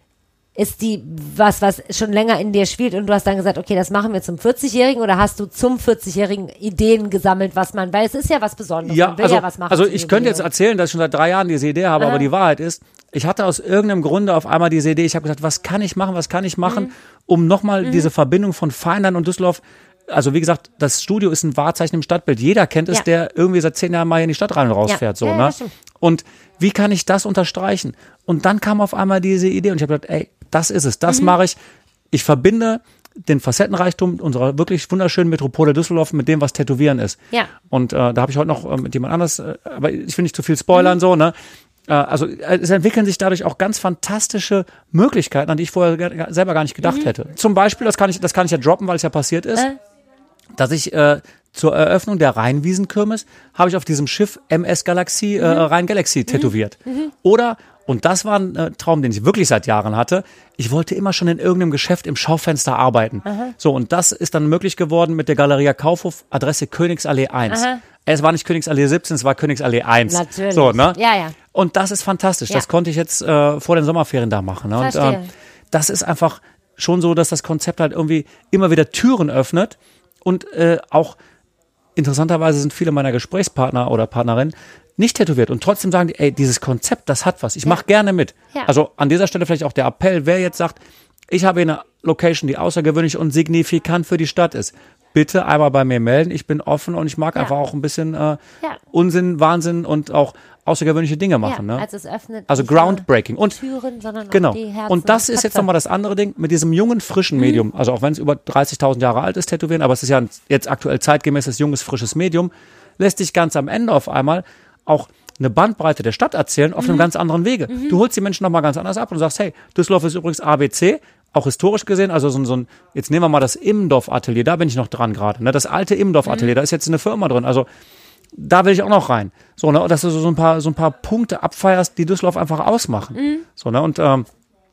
ist die was, was schon länger in dir spielt und du hast dann gesagt, okay, das machen wir zum vierzigjährigen oder hast du zum vierzigjährigen Ideen gesammelt, was man, weil es ist ja was Besonderes, Ja, man will also, ja was machen. also zum ich könnte jetzt Jubiläum. erzählen, dass ich schon seit drei Jahren diese Idee habe, Aha. aber die Wahrheit ist, ich hatte aus irgendeinem Grunde auf einmal diese Idee, ich habe gesagt, was kann ich machen, was kann ich machen, Mhm. um nochmal diese Verbindung von Feinland und Düsseldorf, also wie gesagt, das Studio ist ein Wahrzeichen im Stadtbild. Jeder kennt es, Ja. der irgendwie seit zehn Jahren mal in die Stadt rein und rausfährt. So, Ja, ja, ne? das stimmt. Und wie kann ich das unterstreichen? Und dann kam auf einmal diese Idee und ich habe gedacht, ey, das ist es, das Mhm. mache ich. Ich verbinde den Facettenreichtum unserer wirklich wunderschönen Metropole Düsseldorf mit dem, was Tätowieren ist. Ja. Und äh, da habe ich heute noch äh, mit jemand anders, äh, aber ich will nicht zu viel spoilern, so, ne? Äh, also äh, es entwickeln sich dadurch auch ganz fantastische Möglichkeiten, an die ich vorher gar, selber gar nicht gedacht hätte. Zum Beispiel, das kann ich, das kann ich ja droppen, weil es ja passiert ist, Äh. dass ich äh, zur Eröffnung der Rheinwiesenkirmes habe ich auf diesem Schiff M S Galaxy, äh, Rhein Galaxy tätowiert. Oder, und das war ein äh, Traum, den ich wirklich seit Jahren hatte, ich wollte immer schon in irgendeinem Geschäft im Schaufenster arbeiten. So, und das ist dann möglich geworden mit der Galeria Kaufhof, Adresse Königsallee eins. Aha. Es war nicht Königsallee siebzehn, es war Königsallee eins. Natürlich. So, ne? Ja, ja. Und das ist fantastisch. Ja. Das konnte ich jetzt äh, vor den Sommerferien da machen. Ne? Und Verstehe. äh, das ist einfach schon so, dass das Konzept halt irgendwie immer wieder Türen öffnet und äh, auch interessanterweise sind viele meiner Gesprächspartner oder Partnerinnen nicht tätowiert und trotzdem sagen die, ey, dieses Konzept, das hat was. Ich mache gerne mit. Ja. Also an dieser Stelle vielleicht auch der Appell, wer jetzt sagt, ich habe hier eine Location, die außergewöhnlich und signifikant für die Stadt ist. Bitte einmal bei mir melden. Ich bin offen und ich mag Ja. einfach auch ein bisschen äh, Ja. Unsinn, Wahnsinn und auch außergewöhnliche Dinge machen. Ja, ne? also es öffnet Also nicht nur groundbreaking. Und Türen, sondern genau. auch die Herzen Und das ist jetzt Köpfe. nochmal das andere Ding mit diesem jungen, frischen Medium. Also auch wenn es über dreißigtausend Jahre alt ist, Tätowieren, aber es ist ja ein jetzt aktuell zeitgemäßes, junges, frisches Medium, lässt sich ganz am Ende auf einmal auch eine Bandbreite der Stadt erzählen auf einem ganz anderen Wege. Du holst die Menschen nochmal ganz anders ab und sagst, hey, Düsseldorf ist übrigens A B C, auch historisch gesehen, also so, ein- so ein, jetzt nehmen wir mal das Immendorf-Atelier, da bin ich noch dran gerade, ne? Das alte Immendorf-Atelier, da ist jetzt eine Firma drin, also da will ich auch noch rein. So, ne, dass du so ein paar, so ein paar Punkte abfeierst, die Düsseldorf einfach ausmachen. So, ne, und ähm,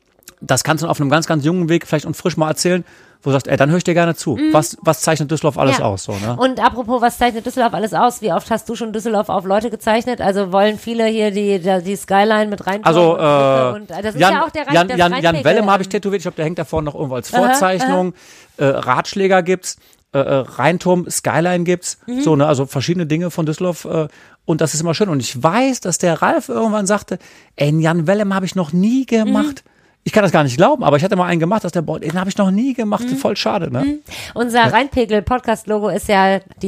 das kannst du auf einem ganz, ganz jungen Weg vielleicht und frisch mal erzählen, wo du sagst, ey, dann höre ich dir gerne zu. Was, was zeichnet Düsseldorf alles Ja. aus? So, ne? Und apropos, was zeichnet Düsseldorf alles aus? Wie oft hast du schon Düsseldorf auf Leute gezeichnet? Also wollen viele hier die, die, die Skyline mit rein? Also, und, äh, und das ist Jan, ja auch der Rein, Jan, das Jan, Jan Rheinpegel, Wellem habe ich ähm, tätowiert. Ich glaube, der hängt da vorne noch irgendwo als Aha, Vorzeichnung. Äh, Ratschläger gibt's, äh, äh, Rheinturm, Skyline gibt's. Mhm. So, ne, also verschiedene Dinge von Düsseldorf. Äh, und das ist immer schön. Und ich weiß, dass der Ralf irgendwann sagte, ey, einen Jan Wellem habe ich noch nie gemacht. Mhm. Ich kann das gar nicht glauben, aber ich hatte mal einen gemacht, dass der, boah, den habe ich noch nie gemacht. Voll schade, ne? Unser Rheinpegel-Podcast-Logo ist ja die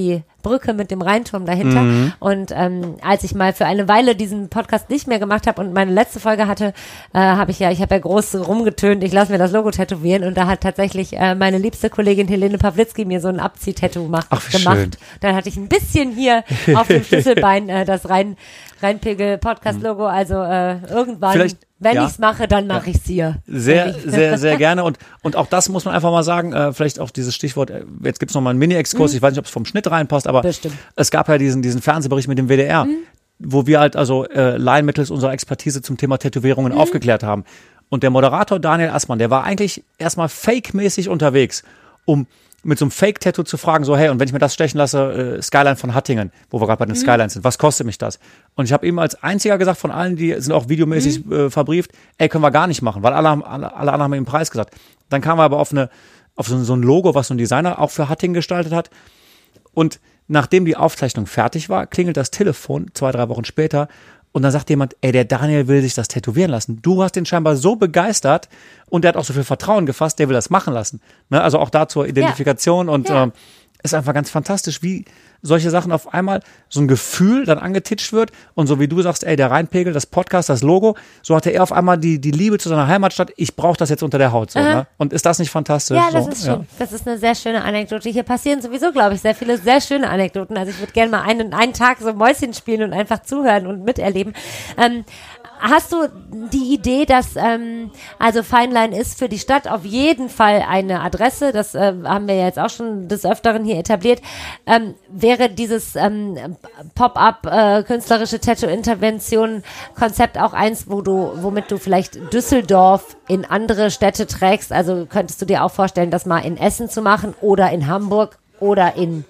Brücke mit dem Rheinturm dahinter. Mhm. Und ähm, als ich mal für eine Weile diesen Podcast nicht mehr gemacht habe und meine letzte Folge hatte, äh, habe ich ja, ich habe ja groß rumgetönt, ich lasse mir das Logo tätowieren und da hat tatsächlich äh, meine liebste Kollegin Helene Pawlitzki mir so ein Abzieh-Tattoo gemacht. Ach, wie gemacht. schön. Dann hatte ich ein bisschen hier auf dem Schlüsselbein äh, das Rhein, Rheinpegel-Podcast-Logo. Also äh, irgendwann, Vielleicht, wenn ja. ich's mache, dann mache Ja. ich's hier. Sehr, sehr, sehr gerne. Und, und auch das muss man einfach mal sagen, äh, vielleicht auch dieses Stichwort, äh, jetzt gibt's noch mal einen Mini-Exkurs, Mhm. ich weiß nicht, ob es vom Schnitt reinpasst, aber Bestimmt. es gab ja diesen, diesen Fernsehbericht mit dem W D R, mhm. wo wir halt also äh, Laien mittels unserer Expertise zum Thema Tätowierungen mhm. aufgeklärt haben. Und der Moderator Daniel Assmann, der war eigentlich erstmal fake-mäßig unterwegs, um mit so einem Fake-Tattoo zu fragen, so hey, und wenn ich mir das stechen lasse, äh, Skyline von Hattingen, wo wir gerade bei den mhm. Skylines sind, was kostet mich das? Und ich habe ihm als einziger gesagt, von allen, die sind auch videomäßig mhm. äh, verbrieft, ey, können wir gar nicht machen, weil alle, haben, alle, alle anderen haben ihm den Preis gesagt. Dann kamen wir aber auf, eine, auf so, so ein Logo, was so ein Designer auch für Hattingen gestaltet hat. Und nachdem die Aufzeichnung fertig war, klingelt das Telefon zwei, drei Wochen später und dann sagt jemand, ey, der Daniel will sich das tätowieren lassen. Du hast den scheinbar so begeistert und der hat auch so viel Vertrauen gefasst, der will das machen lassen. Ne? Also auch da zur Identifikation ja. und ja. ähm, ist einfach ganz fantastisch, wie solche Sachen auf einmal so ein Gefühl dann angetitscht wird und so wie du sagst, ey, der Rheinpegel, das Podcast, das Logo, so hatte er auf einmal die, die Liebe zu seiner Heimatstadt, ich brauche das jetzt unter der Haut. So, ne? Und ist das nicht fantastisch? Ja, das so, ist schön. Ja. Das ist eine sehr schöne Anekdote. Hier passieren sowieso, glaube ich, sehr viele sehr schöne Anekdoten. Also ich würde gerne mal einen, einen Tag so Mäuschen spielen und einfach zuhören und miterleben. Ähm, Hast du die Idee, dass ähm, also Feinlein ist für die Stadt auf jeden Fall eine Adresse, das äh, haben wir ja jetzt auch schon des Öfteren hier etabliert, ähm, wäre dieses ähm, Pop-up äh, künstlerische Tattoo-Intervention-Konzept auch eins, wo du, womit du vielleicht Düsseldorf in andere Städte trägst? Also könntest du dir auch vorstellen, das mal in Essen zu machen oder in Hamburg oder in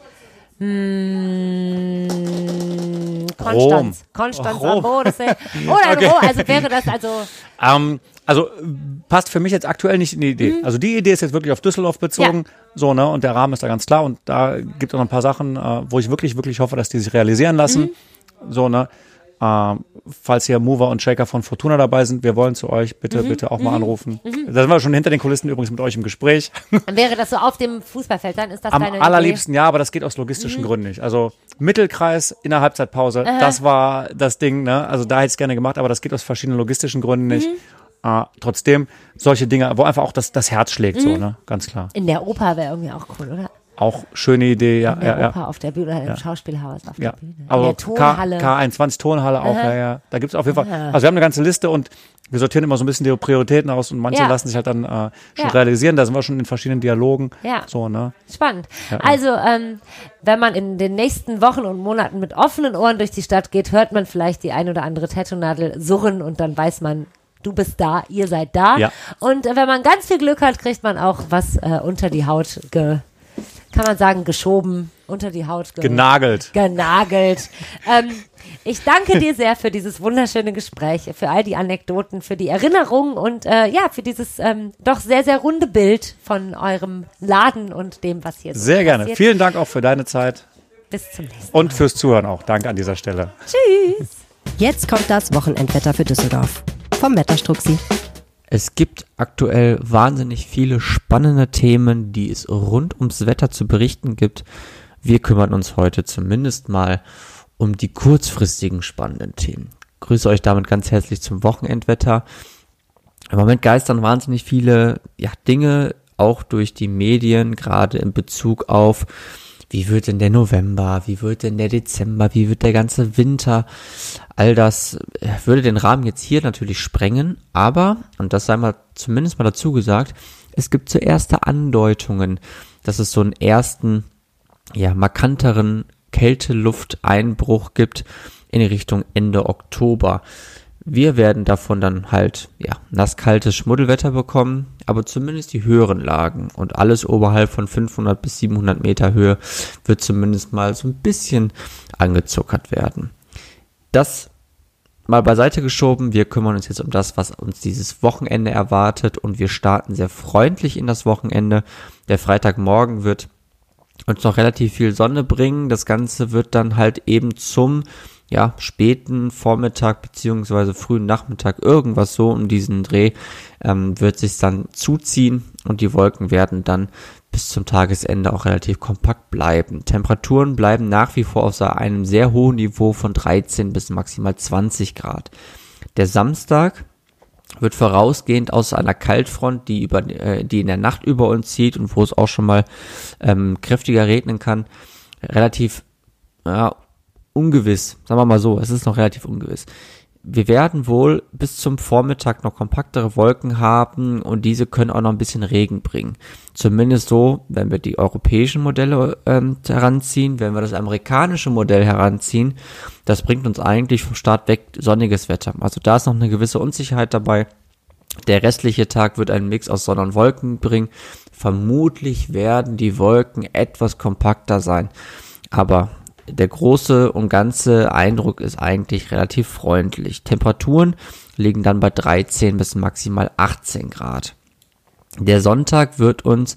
Hm, Konstanz. Rom. Konstanz Rom. am Bodensee. Oder Okay. in Rom. Also wäre das also. Ähm, also passt für mich jetzt aktuell nicht in die Idee. Mhm. Also die Idee ist jetzt wirklich auf Düsseldorf bezogen. Ja. So, ne? Und der Rahmen ist da ganz klar. Und da gibt es noch ein paar Sachen, äh, wo ich wirklich, wirklich hoffe, dass die sich realisieren lassen. Mhm. So, ne? Ähm, falls hier Mover und Shaker von Fortuna dabei sind, wir wollen zu euch, bitte, mhm. bitte auch mal mhm. anrufen. Mhm. Da sind wir schon hinter den Kulissen übrigens mit euch im Gespräch. Dann wäre das so auf dem Fußballfeld, dann ist das Am deine allerliebsten Idee? Ja, aber das geht aus logistischen mhm. Gründen nicht. Also Mittelkreis in der Halbzeitpause, Aha. das war das Ding, ne? Also da hätte ich es gerne gemacht, aber das geht aus verschiedenen logistischen Gründen nicht. Mhm. Uh, trotzdem solche Dinge, wo einfach auch das, das Herz schlägt, mhm. so, ne? Ganz klar. In der Oper wäre irgendwie auch cool, oder? Auch schöne Idee, ja. In der ja, Oper ja. auf der Bühne, oder im ja. Schauspielhaus auf ja. der Bühne. In also der Tonhalle. K einundzwanzig Tonhalle auch, Aha. ja, ja. Da gibt's auf jeden Fall, Aha. also wir haben eine ganze Liste und wir sortieren immer so ein bisschen die Prioritäten aus und manche Ja. lassen sich halt dann äh, schon Ja. realisieren. Da sind wir schon in verschiedenen Dialogen. Ja. So, ne? Spannend. Ja. Also, ähm, wenn man in den nächsten Wochen und Monaten mit offenen Ohren durch die Stadt geht, hört man vielleicht die ein oder andere Tattoo-Nadel surren und dann weiß man, du bist da, ihr seid da. Ja. Und äh, wenn man ganz viel Glück hat, kriegt man auch was äh, unter die Haut, ge, kann man sagen, geschoben, unter die Haut. Ge Genagelt. Genagelt. ähm, ich danke dir sehr für dieses wunderschöne Gespräch, für all die Anekdoten, für die Erinnerungen und äh, ja, für dieses ähm, doch sehr, sehr runde Bild von eurem Laden und dem, was hier so Sehr passiert. gerne. Vielen Dank auch für deine Zeit. Bis zum nächsten Mal. Und fürs Zuhören auch. Danke an dieser Stelle. Tschüss. Jetzt kommt das Wochenendwetter für Düsseldorf. Vom Wetterstruxi. Es gibt aktuell wahnsinnig viele spannende Themen, die es rund ums Wetter zu berichten gibt. Wir kümmern uns heute zumindest mal um die kurzfristigen spannenden Themen. Ich grüße euch damit ganz herzlich zum Wochenendwetter. Im Moment geistern wahnsinnig viele ja, Dinge, auch durch die Medien, gerade in Bezug auf, wie wird denn der November, wie wird denn der Dezember, wie wird der ganze Winter. All das würde den Rahmen jetzt hier natürlich sprengen, aber, und das sei mal zumindest mal dazu gesagt, es gibt so erste Andeutungen, dass es so einen ersten, ja, markanteren Kältelufteinbruch gibt in Richtung Ende Oktober. Wir werden davon dann halt, ja, nasskaltes Schmuddelwetter bekommen, aber zumindest die höheren Lagen und alles oberhalb von fünfhundert bis siebenhundert Meter Höhe wird zumindest mal so ein bisschen angezuckert werden. Das mal beiseite geschoben, wir kümmern uns jetzt um das, was uns dieses Wochenende erwartet und wir starten sehr freundlich in das Wochenende. Der Freitagmorgen wird uns noch relativ viel Sonne bringen, das Ganze wird dann halt eben zum ja, späten Vormittag beziehungsweise frühen Nachmittag, irgendwas so um diesen Dreh, ähm, wird sich dann zuziehen und die Wolken werden dann bis zum Tagesende auch relativ kompakt bleiben. Temperaturen bleiben nach wie vor auf einem sehr hohen Niveau von dreizehn bis maximal zwanzig Grad. Der Samstag wird vorausgehend aus einer Kaltfront, die über äh, die in der Nacht über uns zieht und wo es auch schon mal ähm, kräftiger regnen kann, relativ ja, ungewiss, sagen wir mal so, es ist noch relativ ungewiss. Wir werden wohl bis zum Vormittag noch kompaktere Wolken haben und diese können auch noch ein bisschen Regen bringen. Zumindest so, wenn wir die europäischen Modelle ähm, heranziehen, wenn wir das amerikanische Modell heranziehen, das bringt uns eigentlich vom Start weg sonniges Wetter. Also da ist noch eine gewisse Unsicherheit dabei. Der restliche Tag wird einen Mix aus Sonne und Wolken bringen. Vermutlich werden die Wolken etwas kompakter sein, aber der große und ganze Eindruck ist eigentlich relativ freundlich. Temperaturen liegen dann bei dreizehn bis maximal achtzehn Grad. Der Sonntag wird uns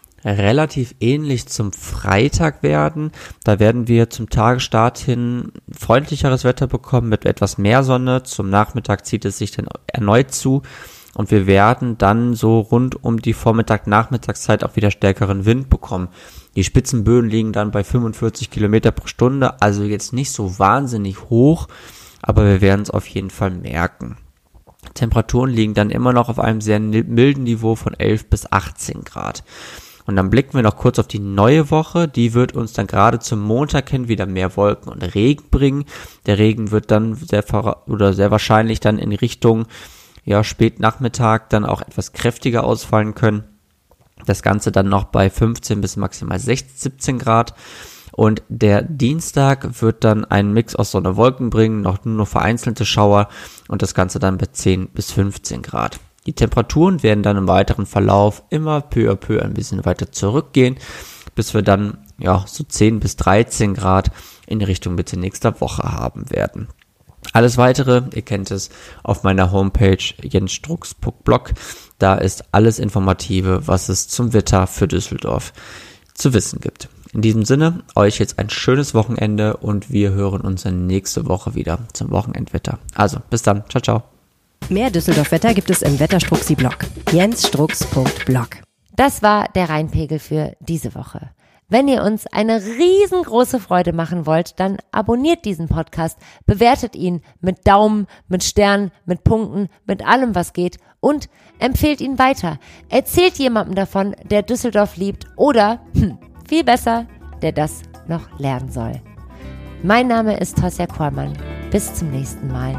relativ ähnlich zum Freitag werden. Da werden wir zum Tagesstart hin freundlicheres Wetter bekommen mit etwas mehr Sonne. Zum Nachmittag zieht es sich dann erneut zu. Und wir werden dann so rund um die Vormittag-Nachmittagszeit auch wieder stärkeren Wind bekommen. Die Spitzenböen liegen dann bei fünfundvierzig Kilometer pro Stunde, also jetzt nicht so wahnsinnig hoch, aber wir werden es auf jeden Fall merken. Temperaturen liegen dann immer noch auf einem sehr milden Niveau von elf bis achtzehn Grad. Und dann blicken wir noch kurz auf die neue Woche. Die wird uns dann gerade zum Montag hin wieder mehr Wolken und Regen bringen. Der Regen wird dann sehr oder sehr wahrscheinlich dann in Richtung ja, Spätnachmittag dann auch etwas kräftiger ausfallen können. Das Ganze dann noch bei fünfzehn bis maximal sechzehn, siebzehn Grad. Und der Dienstag wird dann einen Mix aus Sonne und Wolken bringen, noch nur noch vereinzelte Schauer und das Ganze dann bei zehn bis fünfzehn Grad. Die Temperaturen werden dann im weiteren Verlauf immer peu à peu ein bisschen weiter zurückgehen, bis wir dann ja so zehn bis dreizehn Grad in Richtung Mitte nächster Woche haben werden. Alles weitere, ihr kennt es, auf meiner Homepage jensstrux.blog. Da ist alles Informative, was es zum Wetter für Düsseldorf zu wissen gibt. In diesem Sinne, euch jetzt ein schönes Wochenende und wir hören uns dann nächste Woche wieder zum Wochenendwetter. Also, bis dann. Ciao, ciao. Mehr Düsseldorf-Wetter gibt es im Wetterstruxi-Blog. jensstrux.blog. Das war der Rheinpegel für diese Woche. Wenn ihr uns eine riesengroße Freude machen wollt, dann abonniert diesen Podcast, bewertet ihn mit Daumen, mit Sternen, mit Punkten, mit allem, was geht und empfehlt ihn weiter. Erzählt jemandem davon, der Düsseldorf liebt oder, hm, viel besser, der das noch lernen soll. Mein Name ist Tosja Kormann. Bis zum nächsten Mal.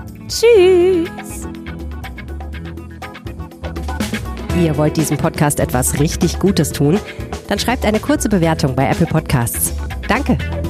Tschüss! Ihr wollt diesem Podcast etwas richtig Gutes tun? Dann schreibt eine kurze Bewertung bei Apple Podcasts. Danke!